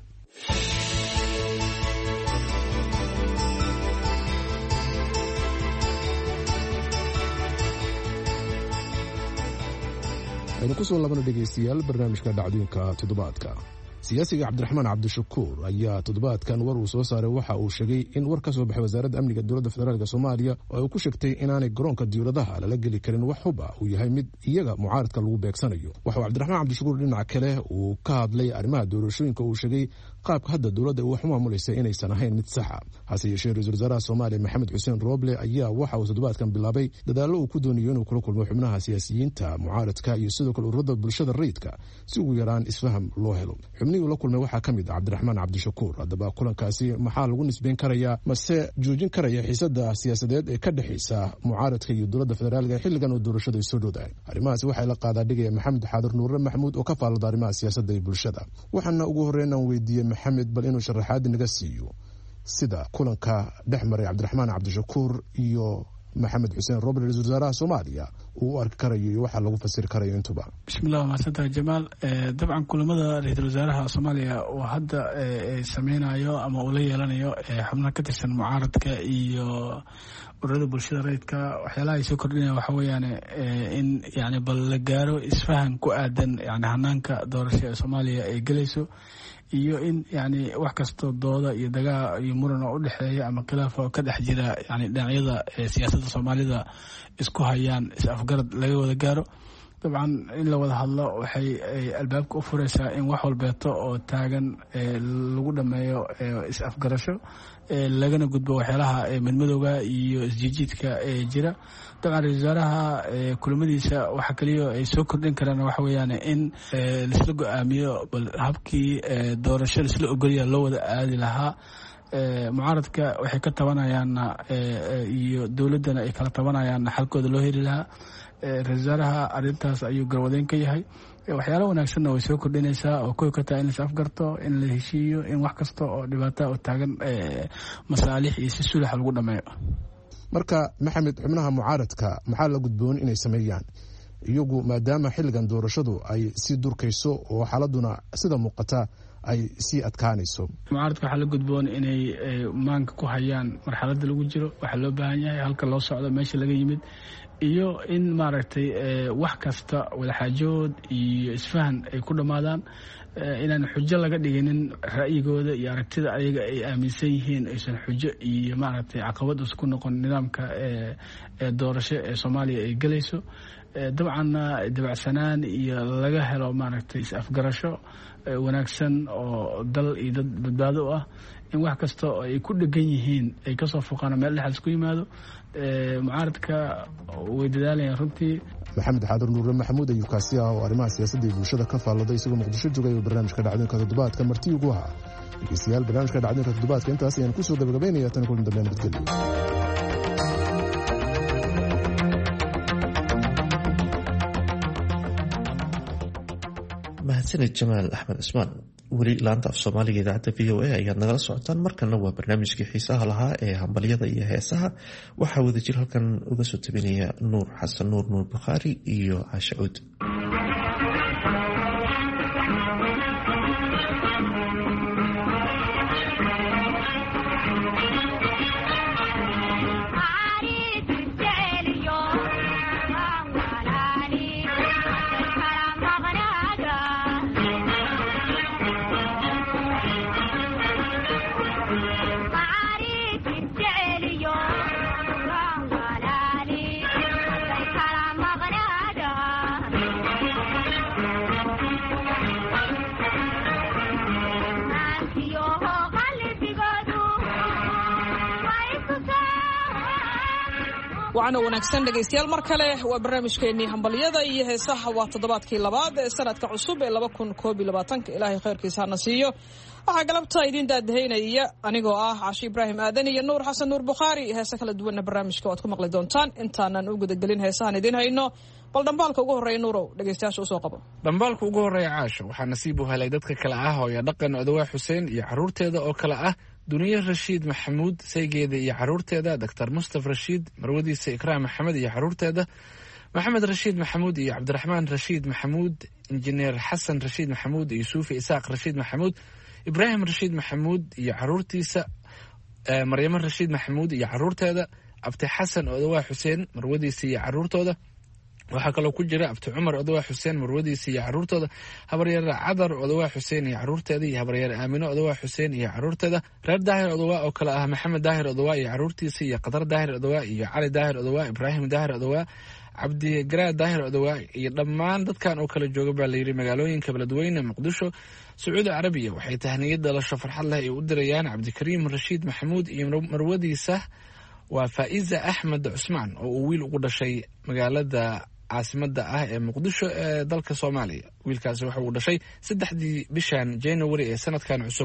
aynu ku soo laabana dhegeystayaal barnaamijka dhacdooyinka toddobaadka. siyaasiga cabdiraxmaan cabdishakuur ayaa toddobaadkan war uu soo saaray waxa uu sheegay in war ka soo baxay wasaaradda amniga dowladda federaalk soomaaliya oo uu ku sheegtay inaanay garoonka diyaaradaha lala geli karin wax hub ah uu yahay mid iyaga mucaaradka lagu beegsanayo. waxauu cabdiraxmaan cabdishakuur dhinaca kale uu ka hadlay arrimaha doorashooyinka uu sheegay qaabka hadda dowladda wax u maamulaysa inaysan ahayn mid saxa. hase yeeshee ra-iisul wasaaraha soomaaliya maxamed xuseen rooble ayaa waxa uu toddobaadkan bilaabay dadaallo uu ku doonayo inuu kula kulmo xubnaha siyaasiyiinta mucaaradka iyo sidoo kale ururada bulshada rayidka si ugu yaraan isfaham loo helo. xubnihii ula kulmay waxaa ka mid ah cabdiraxmaan cabdishakuur. haddaba kulankaasi maxaa lagu nisbeyn karayaa mase joojin karaya xiisada siyaasadeed ee ka dhexaysa mucaaradka iyo dowladda federaalka xilligan oo doorashada ay soo dhowdahay? arrimahaasi waxay la qaadaa dhigaya maxamed xaadir nuure maxamuud oo ka faallada arrimaha siyaasadda iyo bulshada. waxaana ugu horreyn aan weydiiyey maxamed bal inuu sharaxaad naga siiyo sida kulanka dhex maray cabdiraxmaan cabdishakuur iyo maxamed xuseen roble ra-isul wasaaraha soomaaliya uu u arki karayo iyo waxaa lagu fasiri karayo intuba. bismillah mahadsantahay jamaal. dabcan kulamada ra-iisul wasaaraha soomaaliya uu hadda sameynayo ama uu la yeelanayo xubnaha ka tirsan mucaaradka iyo ururada bulshada rayidka waxyaalaha ay soo kordhinaya waxa weeyaan in yani bal la gaaro isfahan ku aadan yani hanaanka doorasho ee soomaaliya ay gelayso iyo in yani wax kastoo dooda iyo dagaa iyo muran oo u dhexeeya ama khilaaf oo ka dhex jira yani dhinacyada siyaasadda soomaalida isku hayaan is-afgarad laga wada gaaro. dabcan in la wada hadlo waxay albaabka u furaysaa in wax walbeeto oo taagan lagu dhameeyo is-afgarasho lagana gudbo waxyaalaha madmadowga iyo isjiijiidka jira. dabcan ra-isul wasaaraha kulamadiisa waxa kaliya ay soo kordhin karaan waxa weeyaan in laisla go-aamiyo bal habkii doorasho laisla ogolya loo wada aadi lahaa. mucaaradka waxay ka tabanayaanna iyo dowladdana ay kala tabanayaanna xalkooda loo heli lahaa. ra-isul wasaaraha arrintaas ayuu garwadeyn ka yahay. waxyaala wanaagsanna way soo kordhinaysaa oo koy ka tahay in lais afgarto, in la heshiiyo, in wax kasta oo dhibaata oo taagan masaalix iyo si sulaxa lagu dhameeyo. marka maxamed, xubnaha mucaaradka maxaa la gudboon inay sameeyaan iyagu maadaama xilligan doorashadu ay sii durkayso oo xaaladuna sida muuqata ay sii adkaanayso? mucaaradka waxaa la gudboon inay maanka ku hayaan marxaladda lagu jiro, waxaa loo baahan yahay halka loo socdo, meesha laga yimid, iyo in maaragtay wax kasta wadaxaajood iyo isfahan ay ku dhammaadaan. inaan xujo laga dhiginin ra'yigooda iyo aragtida ayaga ay aaminsan yihiin, aysan xujo iyo maaragtay caqabad isku noqon nidaamka doorasho ee soomaaliya ay gelayso. dabcanna dabacsanaan iyo laga helo maaragtay is-afgarasho wanaagsan oo dal iyo dad badbaado u ah, in wax kasta oo ay ku dhegan yihiin ay kasoo foqaan meel dhexal isku yimaado. mucaaradka way dadaalayaan runtii. maxamed xaadir nuure maxamuud ayuu kaasi ah oo arrimaha siyaasadda iyo bulshada ka faallada isagoo muqdisho joogay oo barnaamijka dhacdooyinka toddobaadka marti ugu ahaa. dhegeystayaal, barnaamijka dhacdooyinka toddobaadka intaas ayaan kusoo gabagabaynaya. tan kulan dambe nabadgelyo. mahadsanid jamaal axmed cismaan. weli laanta af soomaaliga idaacadda v o a ayaad nagala socotaan. markana waa barnaamijkii xiisaha lahaa ee hambalyada iyo heesaha. waxaa wadajir halkan uga soo tabinaya nuur xasan nuur bukhaari iyo caasha cuud. waxaana wanaagsan dhegaystayaal, mar kale waa barnaamijkeennii hambalyada iyo heesaha. waa toddobaadkii labaad ee sanadka cusub ee 2021. ilaahay khayrkiisa hana siiyo. waxaa galabta idiin daadahaynaya anigoo ah Caashi Ibraahim Aadan iyo Nuur Xasan Nuur Bukhaari. heesa kala duwanna barnaamijka waad ku maqli doontaan intaanan u gudagelin heesahan idiin hayno. bal dhambaalka ugu horreeya Nuurow, dhegaystayaasha usoo qabo. dhambaalka ugu horreeya Caasho waxaa nasiib u helay dadka kale ah hooyo dhaqan Odawaa Xuseen iyo caruurteeda oo kale ah duniye Rashiid Maxamuud saygeeda iyo caruurteeda, Dr. Mustafa Rashiid marwadiisa Ikraam Maxamed iyo caruurteeda, Maxamed Rashiid Maxamuud iyo Cabdiraxmaan Rashiid Maxamuud, injineer Xasan Rashiid Maxamuud iyo Suufi Isaaq Rashiid Maxamuud, Ibraahim Rashiid Maxamuud iyo caruurtiisa, Maryamo Rashiid Maxamuud iyo caruurteeda, Abdi Xasan Odawaa Xuseen marwadiisa iyo caruurtooda, waxaa kaloo ku jira abti cumar odawaa xuseen marwadiisa iyo caruurtooda, habaryaer cadar odawaa xuseen iyo caruurteeda, iyo habaryaer aamino odawaa xuseen iyo caruurteeda, reer daahir odawaa oo kale ah maxamed daahir odawaa iyo caruurtiisa, iyo qadar daahir odawaa iyo cali daahir odawaa, ibraahim daahir odawaa, cabdigaraa daahir odawaa, iyo dhammaan dadkan oo kala jooga baa layidhi magaalooyinka beledweyne, muqdisho, sacuudi carabiya. waxay tahniyad dhalasho farxad leh ay u dirayaan cabdikariim rashiid maxamuud iyo marwadiisa waa faa'iza axmed cusmaan oo uu wiil ugu dhashay magaalada caasimada ah ee muqdisho ee dalka Soomaaliya. wiilkaasi waxa uu dhashay 3dii bishan January ee sanadkan cusub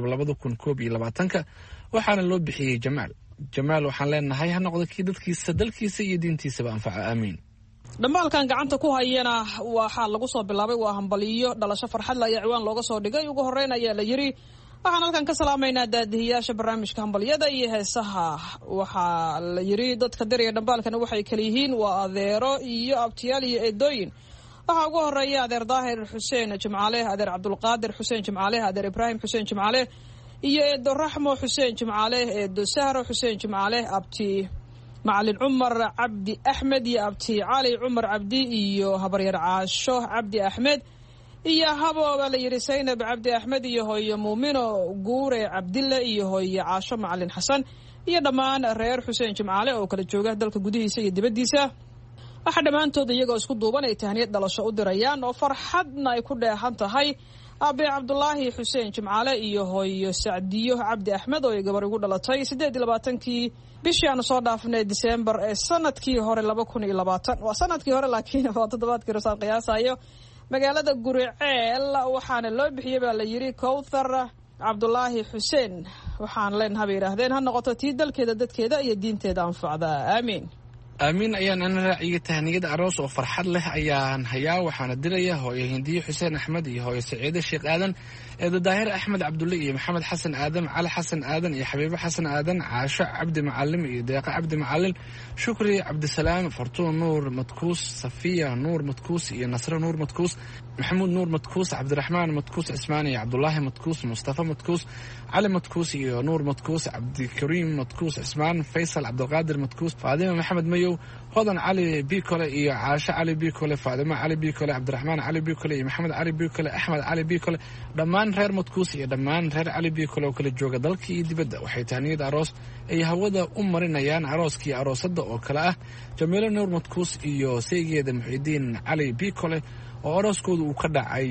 2021 waxaana loo bixiyay Jamaal waxaan leenahay ha noqdo kii dadkiisa dalkiisa iyo diintiisaba anfaca aamiin. dhammaalkan gacanta ku hayana waxaa lagu soo bilaabay waa hambaliyo dhalasho farxad la ciwaan looga soo dhigay. ugu horeyn ayaa la yiri waxaan halkan ka salaamaynaa daadihiyaasha barnaamijka hambaliyada iyo heesaha. waxaa la yiri dadka dariya dhambaalkana waxay kala yihiin waa adeero iyo abtiyaal iyo eedooyin. waxaa ugu horeeya adeer daahir xuseen jimcaale, adeer cabdulqaadir xuseen jimcaale, adeer ibraahim xuseen jimcaale iyo eedo raxmo xuseen jimcaale, eedo sahro xuseen jimcaale, abti macalin cumar cabdi axmed iyo abti cali cumar cabdi iyo habaryar caasho cabdi axmed iyo habooba la yidhi saynab cabdi axmed iyo hooyo muumino guure cabdille iyo hooyo caasho macalin xasan iyo dhammaan reer xuseen jimcaale oo kala jooga dalka gudihiisa iyo dibaddiisa. waxaa dhammaantood iyagoo isku duuban ay tahniyad dhalasho u dirayaan oo farxadna ay ku dheehan tahay aabe cabdulaahi xuseen jimcaale iyo hooyo sacdiyo cabdi axmed oo ay gabar ugu dhalatay 28kii bishii aanu soo dhaafnay December ee sanadkii hore 2020. waa sanadkii hore laakiin waa toddobaadkii rasaan qiyaasayo magaalada Guriceel. waxaana loo bixiyay baa la yiri Kowthar cabdulaahi xuseen. waxaan leenahay yiraahdeen ha noqoto tii dalkeeda dadkeeda iyo diinteeda anfacda aamiin. aamiin ayaan ana raaciyay tahniyad aroos oo farxad leh ayaan hayaa. waxaana diraya hooyo hindiyo xuseen axmed iyo hooyo saciide sheekh aadan, eedo daahir axmed cabdulle iyo maxamed xasan aadan, cali xasan aadan iyo xabiibo xasan aadan, caasho cabdi macalim iyo deeqa cabdi macalin, shukri cabdisalaam, fartuun nuur madkuus, safiya nuur madkuus iyo nasro nuur madkuus, maxamuud nuur madkuus, cabdiraxmaan madkuus cismaan iyo cabdulaahi madkuus, mustafa madkuus, cali madkuus iyo nuur madkuus, cabdikariim madkuus cismaan, faysal cabdulqaadir madkuus, faadima maxamed mayow, hodan cali bikole iyo caasho cali bikole, faadima cali bikole, cabdiraxmaan cali bikole iyo maxamed cali bikole, axmed cali bikole, dhammaan reer madkuus iyo dhammaan reer cali bikole oo kala jooga dalka iyo dibadda. waxay tahniyad aroos ay hawada u marinayaan arooskii aroosada oo kale ah jamiilo nuur madkuus iyo saygeeda muxidiin cali bikole oo arooskooda uu ka dhacay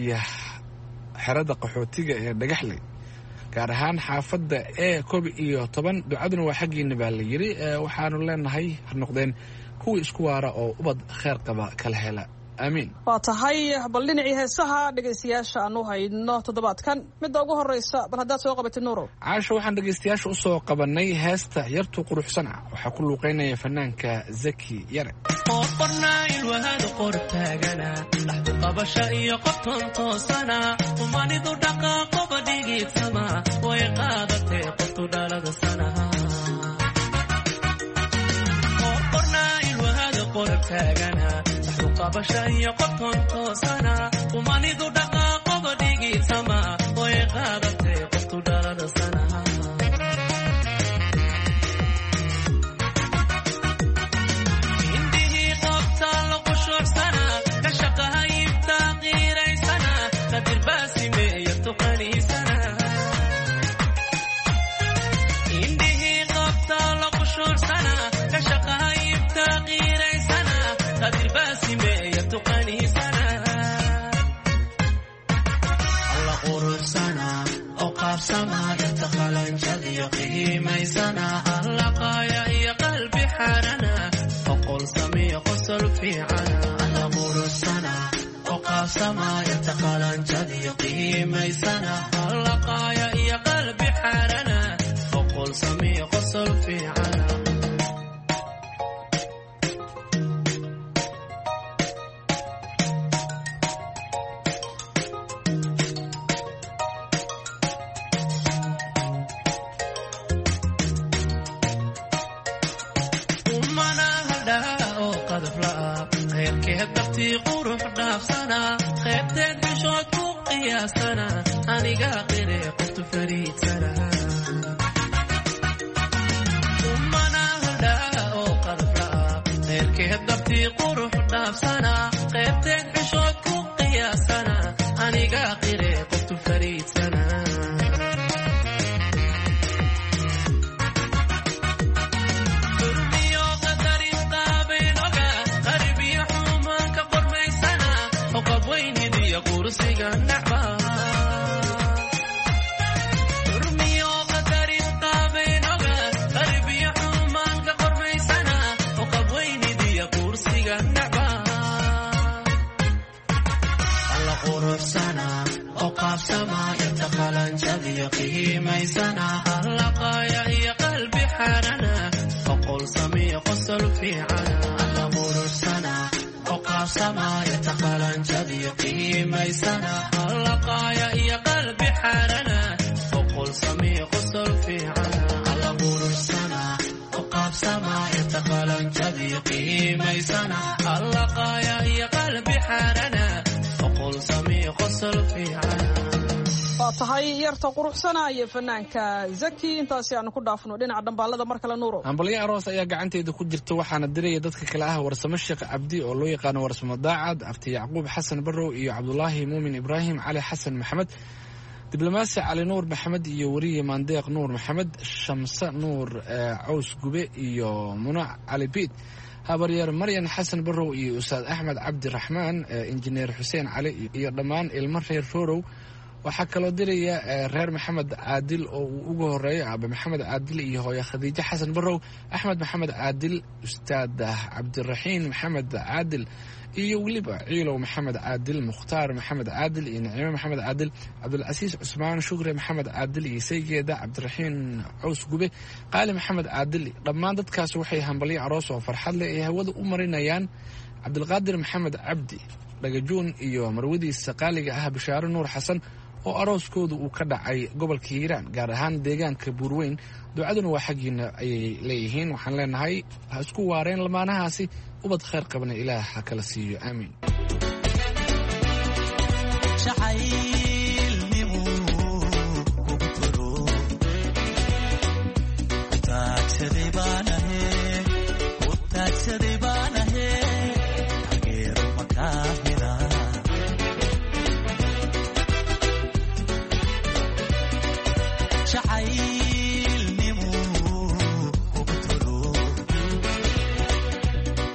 xerada qaxootiga ee Dhagaxley, gaar ahaan xaafadda ee 11. ducaduna waa xaggiina baa la yiri. waxaanu leenahay ha noqdeen kuwii isku waara oo ubad kheer qaba kala hela aamiin. waa tahay bal dhinacii heesaha dhegaystayaasha aanu hayno toddobaadkan midda ugu horeysa bal haddaad soo qabatay nuuro. caasho waxaan dhegaystayaasha u soo qabanay heesta yartu quruxsan ah. waxaa ku luuqeynaya fanaanka Zaki Yare. qornaayilwahada qortaagana dhaxdu qabasha iyo qoftan toosana umanidu dhaqaaqoba dhigiidsama way qaadatay qoftu dhalada sanaha. qornaayilwahada qortaagana dhaxdu qabasha iyo qoftan toosana umanidu dhaqaaqoba dhigiidsama way qaadatay qoftu dhalada sanaha. qiimaysana allaqaaya iyo qalbi xarana oqol samiyo qosol fiicana alla murursana oqaabsamaya taqalanjadiyo qiimaysana allaqaaya iyo qalbi xarana oqol samiyo qosol fiicana alla murursana oqaabsamaya taqalanjadiyo qiimaysana allaqaaya iyo qalbi xarana oqol samiyo qosol fiicana. waa tahay yarta quruxsana iyo fanaanka zaki intaasi aanu ku dhaafno dhinaca dhambaalada mar kale nuuro. hambalyo aroos ayaa gacanteeda ku jirta waxaana diraya dadka kale ah warsamo sheekh cabdi oo loo yaqaano warsamo daacad abti yacquub xasan barrow iyo cabdulaahi muumin ibraahim cali xasan maxamed diblomaasi cali nuur maxamed iyo weriye maandeeq nuur maxamed shamse nuur caws gube iyo muna cali biid habaryeer maryan xasan barrow iyo ustaad axmed cabdiraxmaan injineer xuseen cali iyo dhammaan ilmo reer roorow. waxaa kaloo diraya reer maxamed caadil oo uu ugu horeeyo aabe maxamed caadil iyo hooye khadiijo xasan barrow axmed maxamed caadil ustaad cabdiraxiin maxamed caadil iyo weliba ciilow maxamed caadil mukhtaar maxamed caadil iyo naciime maxamed caadil cabdulcasiis cusmaan shukre maxamed caadil iyo saygeeda cabdiraxiin caws gube qaali maxamed caadil. dhammaan dadkaas waxay hambalyo aroos oo farxad leh ay hawada u marinayaan cabdilqaadir maxamed cabdi dhagajuun iyo marwadiisa qaaliga ah bishaaro nuur xasan oo arooskooda uu ka dhacay gobolka hiiraan gaar ahaan deegaanka buurweyn. ducaduna waa xaggiina ayay leeyihiin. waxaan leenahay ha isku waareen lamaanahaasi ubad khayr qabna ilaah ha kala siiyo aamiin.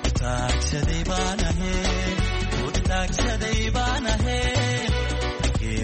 Taagsaday baan ahe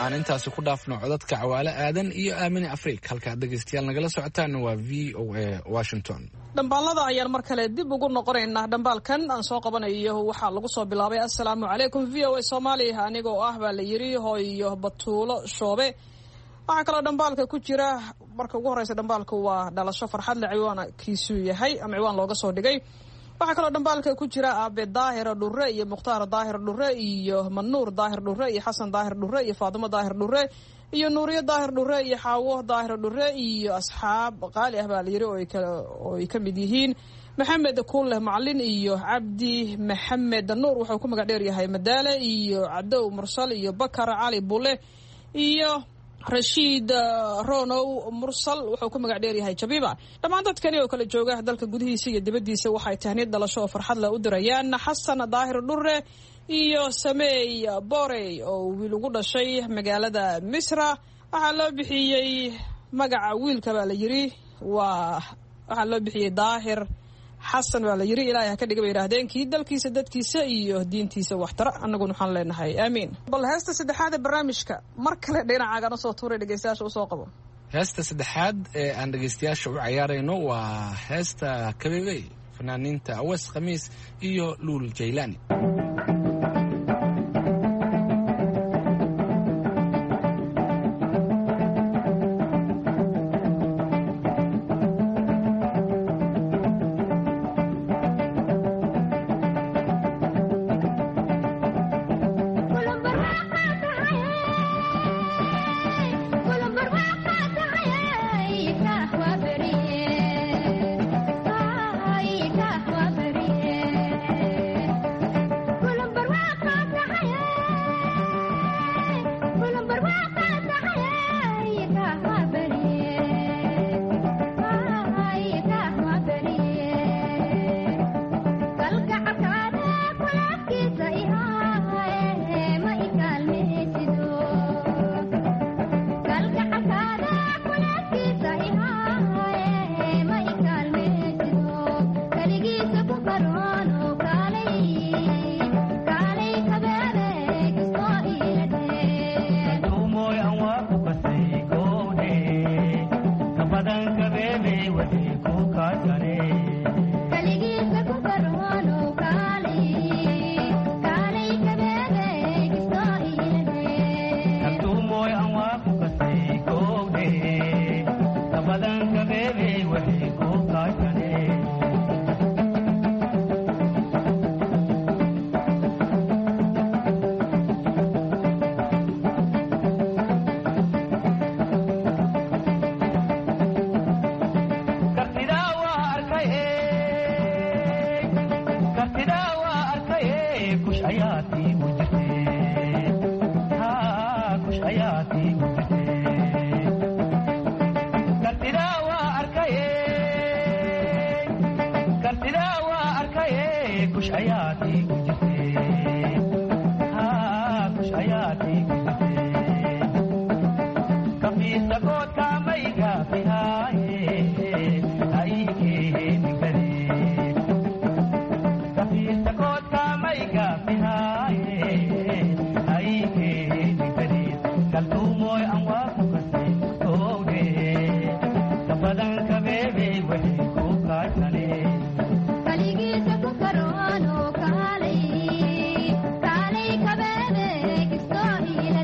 aan intaasi ku dhaafno codadka Cawaale Aadan iyo Aamine Afrika. halka dhageystayaal nagala socotaan waa VOA Washington. dhambaalada ayaan mar kale dib ugu noqonaynaa. dhambaalkan aan soo qabanayo waxaa lagu soo bilaabay assalaamu calaykum VOA Soomaaliya anigoo ah baa la yiri hooyo Batuulo Shoobe. waxaa kaloo dhambaalka ku jira marka ugu horeysa dhambaalka waa dhalasho farxad leh ciwaankiisu yahay ama ciwaan looga soo dhigay. waxaa kaloo dhambaalka ku jira Aabe Daahir Dhurre iyo Mukhtaar Daahir Dhurre iyo Manuur Daahir Dhurre iyo Xasan Daahir Dhurre iyo Faadimo Daahir Dhurre iyo Nuuriyo Daahir Dhurre iyo Xaawo Daahir Dhurre iyo asxaab qaali ah baa la yiri oo ay ka mid yihiin Maxamed Kulle Macallin iyo Cabdi Maxamed Nuur wuxuu ku magac dheer yahay Madaale iyo Cadow Mursal iyo Bakar Cali Bulle iyo Rashid Ronow Mursal wuxuu ku magac dheer yahay Jabiba. dhammaan dadkani oo kala jooga dalka gudihiisa iyo dibadiisa waxay tahniid dhalasho oo farxad leh u dirayaan Xasan Daahir Dhurre iyo Sameey Borey oo wiil ugu dhashay magaalada Misra. waxaa loo bixiyey magaca wiilka baa la yiri waxaa loo bixiyey Daahir Xasan baa la yiri ilaahay ha ka dhiga bay yiraahdeen kii dalkiisa dadkiisa iyo diintiisa waxtara annaguna waxaan leenahay aamiin. bal heesta saddexaad ee barnaamijka mar kale dhinacaaga soo tuuray dhageystayaasha u soo qabo. heesta saddexaad ee aan dhageystayaasha u ciyaarayno waa heesta Kabeebey fanaaniinta Awas Khamiis iyo Luul Jaylaani. Kali kabeebe kisto ile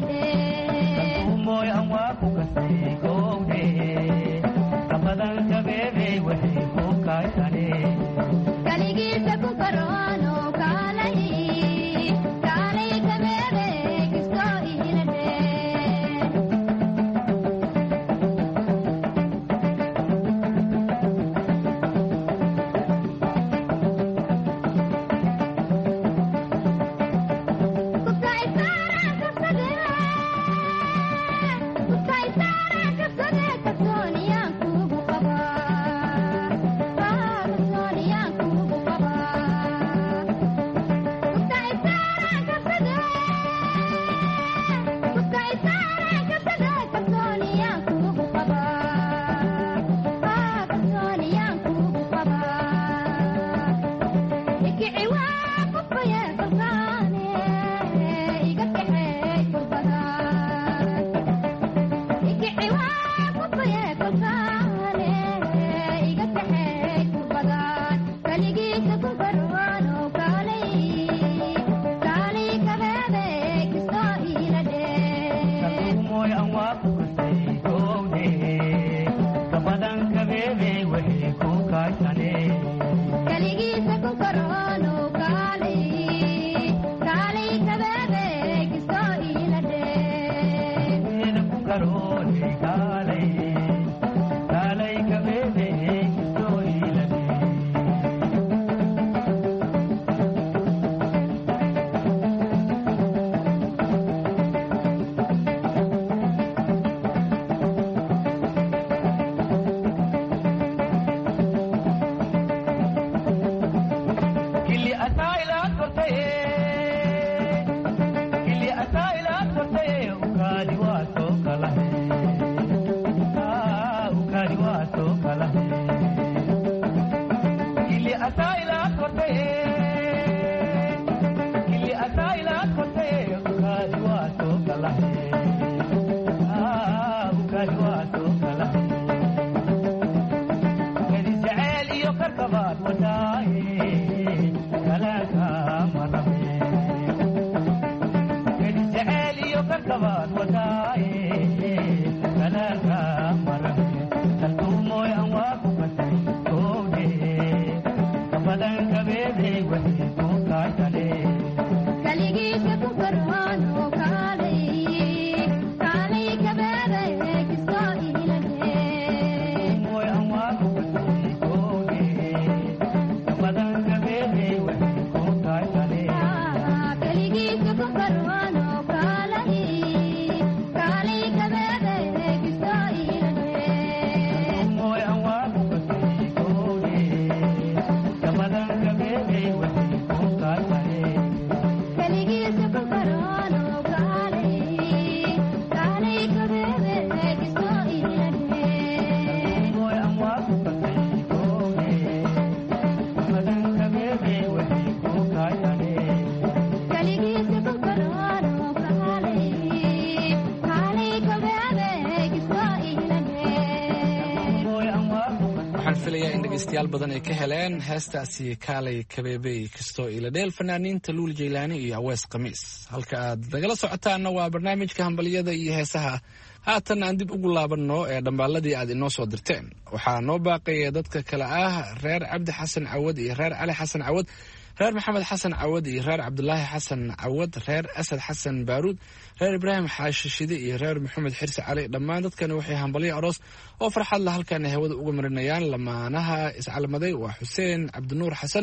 dhegeystayaal badan ay ka heleen heestaasi kaalay kabeebey kastoo ila dheel fanaaniinta luul jaylaani iyo awees khamiis halka aad nagala socotaana waa barnaamijka hambaliyada iyo heesaha haatan aan dib ugu laabanno ee dhambaaladii aad inoo soo dirteen waxaa noo baaqaya dadka kale ah reer cabdi xasan cawad iyo reer cali xasan cawad reer maxamed xasan cawad iyo reer cabdulaahi xasan cawad reer asad xasan baaruud reer ibraahim xaashishide iyo reer maxamed xirsi cali dhammaan dadkani waxay hambalyo aroos oo farxad la halkan hawada uga marinayaan lamaanaha iscalmaday waa xuseen cabdinuur xasan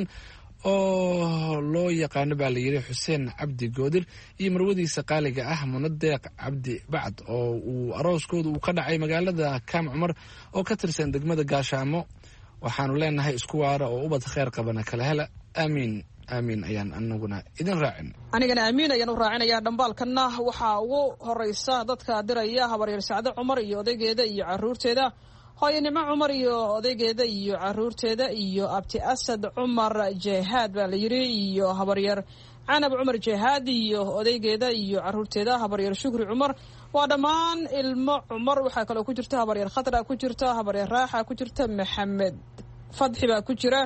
oo loo yaqaano baa la yidhi xuseen cabdi goodir iyo marwadiisa qaaliga ah munadeeq cabdi bacd oo uu arooskooda uu ka dhacay magaalada kaam cumar oo ka tirsan degmada gaashaamo waxaanu leenahay isku waara oo ubad kheyr qabana kala hela aamiin aamiin ayaan anaguna idin raacin anigana aamiin ayaan u raacinayaa dhambaalkanna waxaa ugu horeysa dadka diraya habaryar sacde cumar iyo odaygeeda iyo caruurteeda hooyanimo cumar iyo odaygeeda iyo caruurteeda iyo abti asad cumar jehaad baa la yidhi iyo habaryar canab cumar jehaad iyo odaygeeda iyo caruurteeda habaryar shukri cumar waa dhammaan ilmo cumar waxaa kaloo ku jirta habaryar khadra ku jirta habaryar raaxa ku jirta maxamed fadxi baa ku jira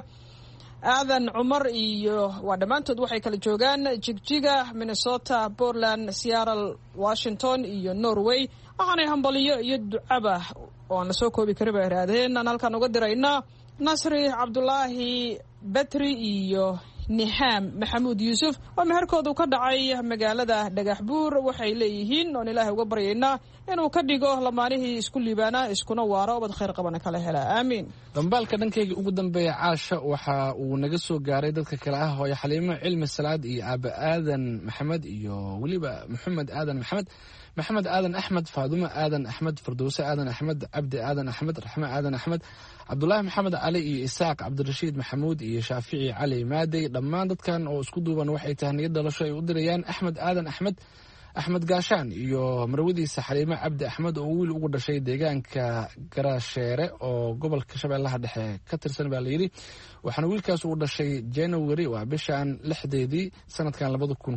aadan cumar iyo waa dhammaantood waxay kala joogaan jigjiga minnesota portland seattle washington iyo norway waxaanay hambaliyo iyo ducaba oo aan la soo koobi karin ba iraadeen aan halkan uga diraynaa nasri cabdulaahi betri iyo nihaam maxamuud yuusuf oo meherkoodu ka dhacay magaalada dhagaxbuur waxay leeyihiin oon ilaahay uga baryaynaa inuu ka dhigo lamaanihii isku liibaana iskuna waaro ubad khayr qabana kala hela aamiin dhambaalka dhankayga ugu dambeeya caasha waxa uu naga soo gaaray dadka kale ah hooyo xaliimo cilmi salaad iyo aaba aadan maxamed iyo weliba maxamed aadan maxamed aadan axmed faadumo aadan axmed firdowse aadan axmed cabdi aadan axmed raxme aadan axmed cabdulaahi maxamed cali iyo isaaq cabdirashiid maxamuud iyo shaafici cali maadey dhammaan dadkan oo isku duuban waxay tahniyad dhalasho ay u dirayaan axmed aadan axmed gaashaan iyo marwadiisa xaliimo cabdi axmed oo wiil ugu dhashay deegaanka garaasheere oo gobolka shabeellaha dhexe ka tirsan baa layidhi waxaana wiilkaas uu dhashay january waa bishan 6deedii sanadkan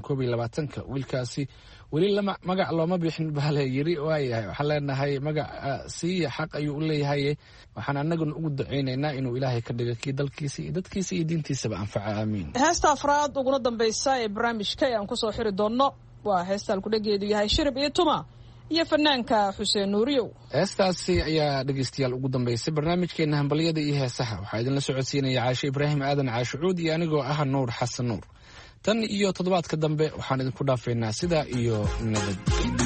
2021 wiilkaasi weli magac looma bixin baa la yidhi waayahay waxaan leenahay magaca siiya xaq ayuu u leeyahay waxaan annaguna ugu ducaynaynaa inuu ilaahay ka dhigo kii dalkiisa iyo dadkiisa iyo diintiisaba anfaca aamiin heesta afraad uguna dambaysa ee barnaamijka aan kusoo xiri doonno waa heestaan kudhageedu yahay shirib iyo tuma iyo fanaanka xuseen nuuriyow heestaasi ayaa dhegeystayaal ugu dambeysay barnaamijkeena hambalyada iyo heesaha waxaa idinla socodsiinaya caashe ibraahim aadan caashucuud iyo anigoo ah nuur xasan nuur tan iyo toddobaadka dambe waxaan idinku dhaafaynaa sidaa iyo nabadgelyo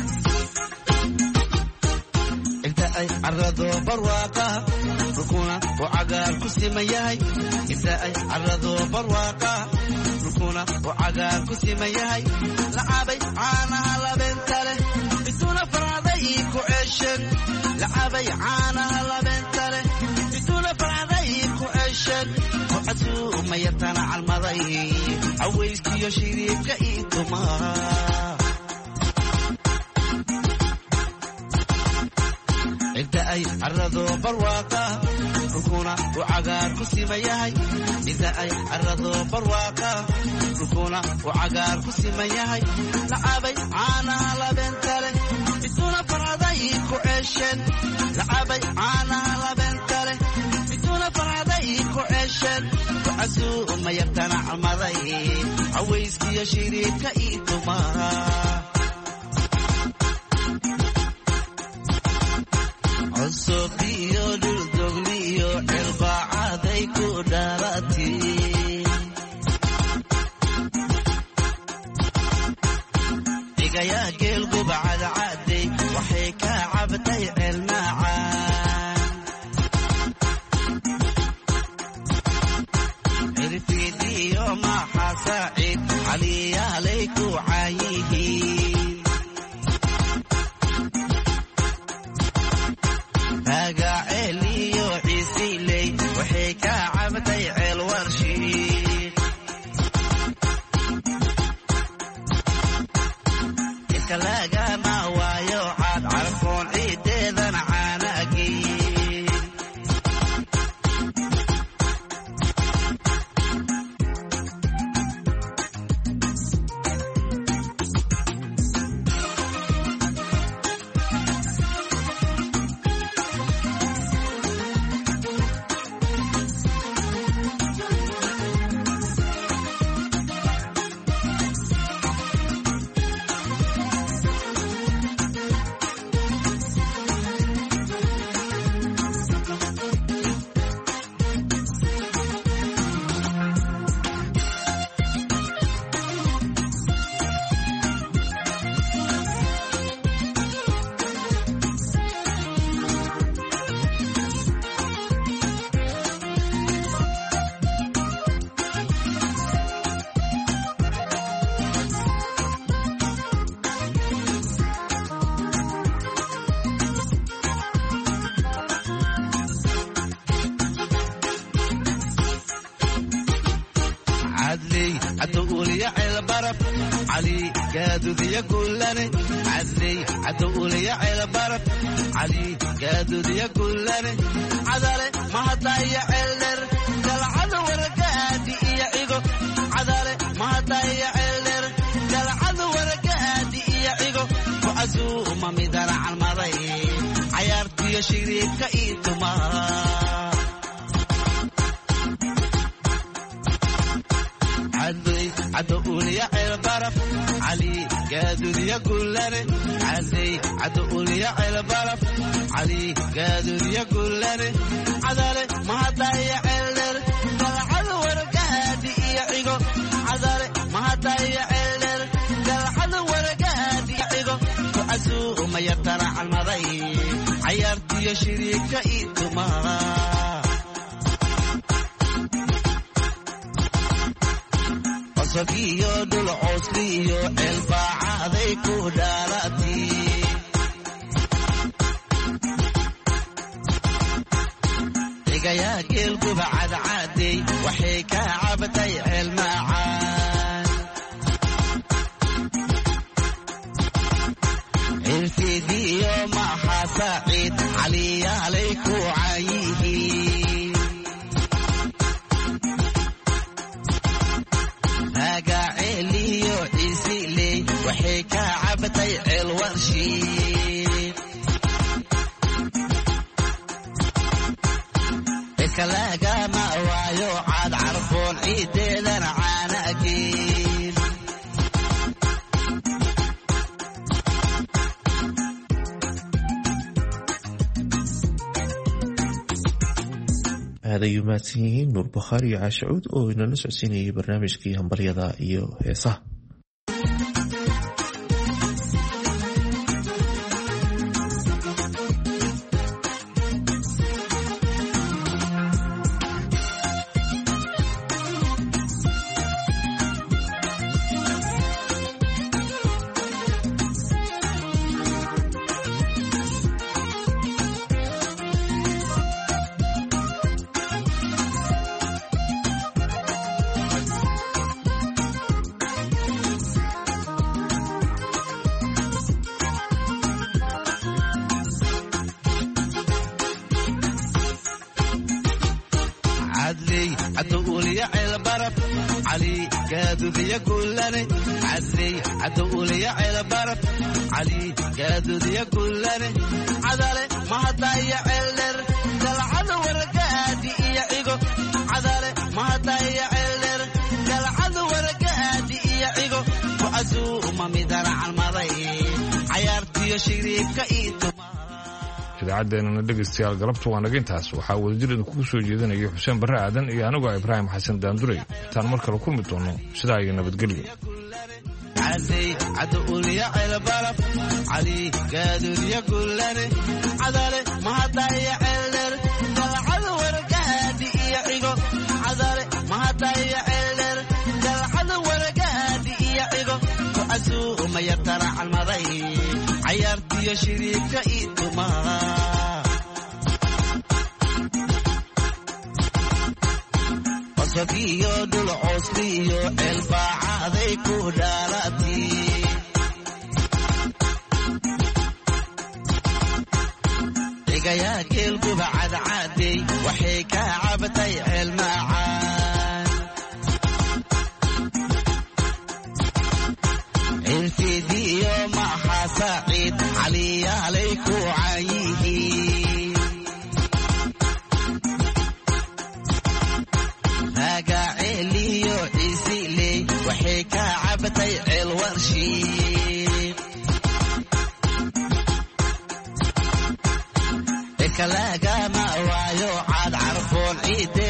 inta ay carrado barwaaqa rukuna oo cagaar ku siman yahay inta ay carrado barwaaqa rukuna oo cagaar ku siman yahay lacabay caanaha labeenta leh biduna farcaday ku ceeshan lacabay caanaha labeenta leh biduna farcaday ku ceeshan oo casuumayatana calmaday cawayskiyo shiriibka ii tumaa inta ay carrado barwaaqa dhulkuna uu cagaar ku siman yahay inta ay carrado barwaaqa dhulkuna uu cagaar ku siman yahay lacabay caanaha labeenta leh miduna farcaday ku ceesheen lacabay caanaha labeenta leh miduna farcaday ku ceesheen ducasuu ma yartana calmaday cawayskiyo shiriibka ii tumaa cusubkiyo dhuldogliyo cilbaacaday ku dhalati dhigayaa geelguba cadcaday waxay ka cabtay ceelmaacaan cirfidiyo maxa saaciid caliyaalay ku caayihiin agaceeliyo ciisiley waxay ka cabtay ceel warshiid inka lagama waayo caad carfoon ciideedan caanagiin عدولي البرف علي قادود يقولني عدلي عدولي البرف علي قادود يقولني عدالي ما هضيع اللر قال عدو ورقادي يعيقو عدالي ما هضيع اللر قال عدو ورقادي يعيقو وعزو ما مدار على المضي عيارتي يا شريك كايتما عدولي البرف علي قادود يقولني عدولي البرف علي قادود يقولني عدالي ما هضيع اللر قال عدو ورقادي يعيقو عدالي ما هضيع اللر قال عدو ورقادي يعيقو وعزو ما يطلع على المضي عيارتي يا شريك ايتما صقيو دل عسليو الباعاday ku dhalati digaya geel guba cadcaday waxay ka cabtay cilmacaan ilfidiyo ma xasaid caliyaalay ku caayihiin agaceeliyo ciisiley waxay ka cabtay ceel warshiid ilka lagama waayo caad carfoon ciideedan caanagiin aad ayuu mahadsan yihiin nuur bakhaari iyo caashacuud oo inala socodsiinayay barnaamijkii hambalyada iyo heesaha. علي قادو يا كلنا عزي عدو لي على برف علي قادو يا كلنا عدالة ما هضيع علر دلعنا ورقادي يا إيجو عدالة ما هضيع علر دلعنا ورقادي يا إيجو وعزو ما مدرع المضي عيارتي يا شريك إيتو idaacadeenana dhegaystayaal galabta waa naga intaas waxaa wadajir idinkugu soo jeedinaya xuseen barre aadan iyo anigoo ibraahim xasan daanduray intaan mar kale kulmi doono sidaa iyo nabadgelyo عزي عدو لي على برف علي قادر يقول لنا عذالي ما هضيع علر دلعنا ورقادي يا عيقو عذالي ما هضيع علر دلعنا ورقادي يا عيقو وعزو ما يترع المضي عيارتي يا شريك إيتما وصفيو دول عصليو الباعة ذي كودالاتي لقيا قلبي بعد عادي وحيكا عبتي المعان الفيديو معها سعيد علي عليك وعيه قاعلي يعيسي لي وحيكا عبتي الورشي كلاقا ما وايو عاد عرفون عيدي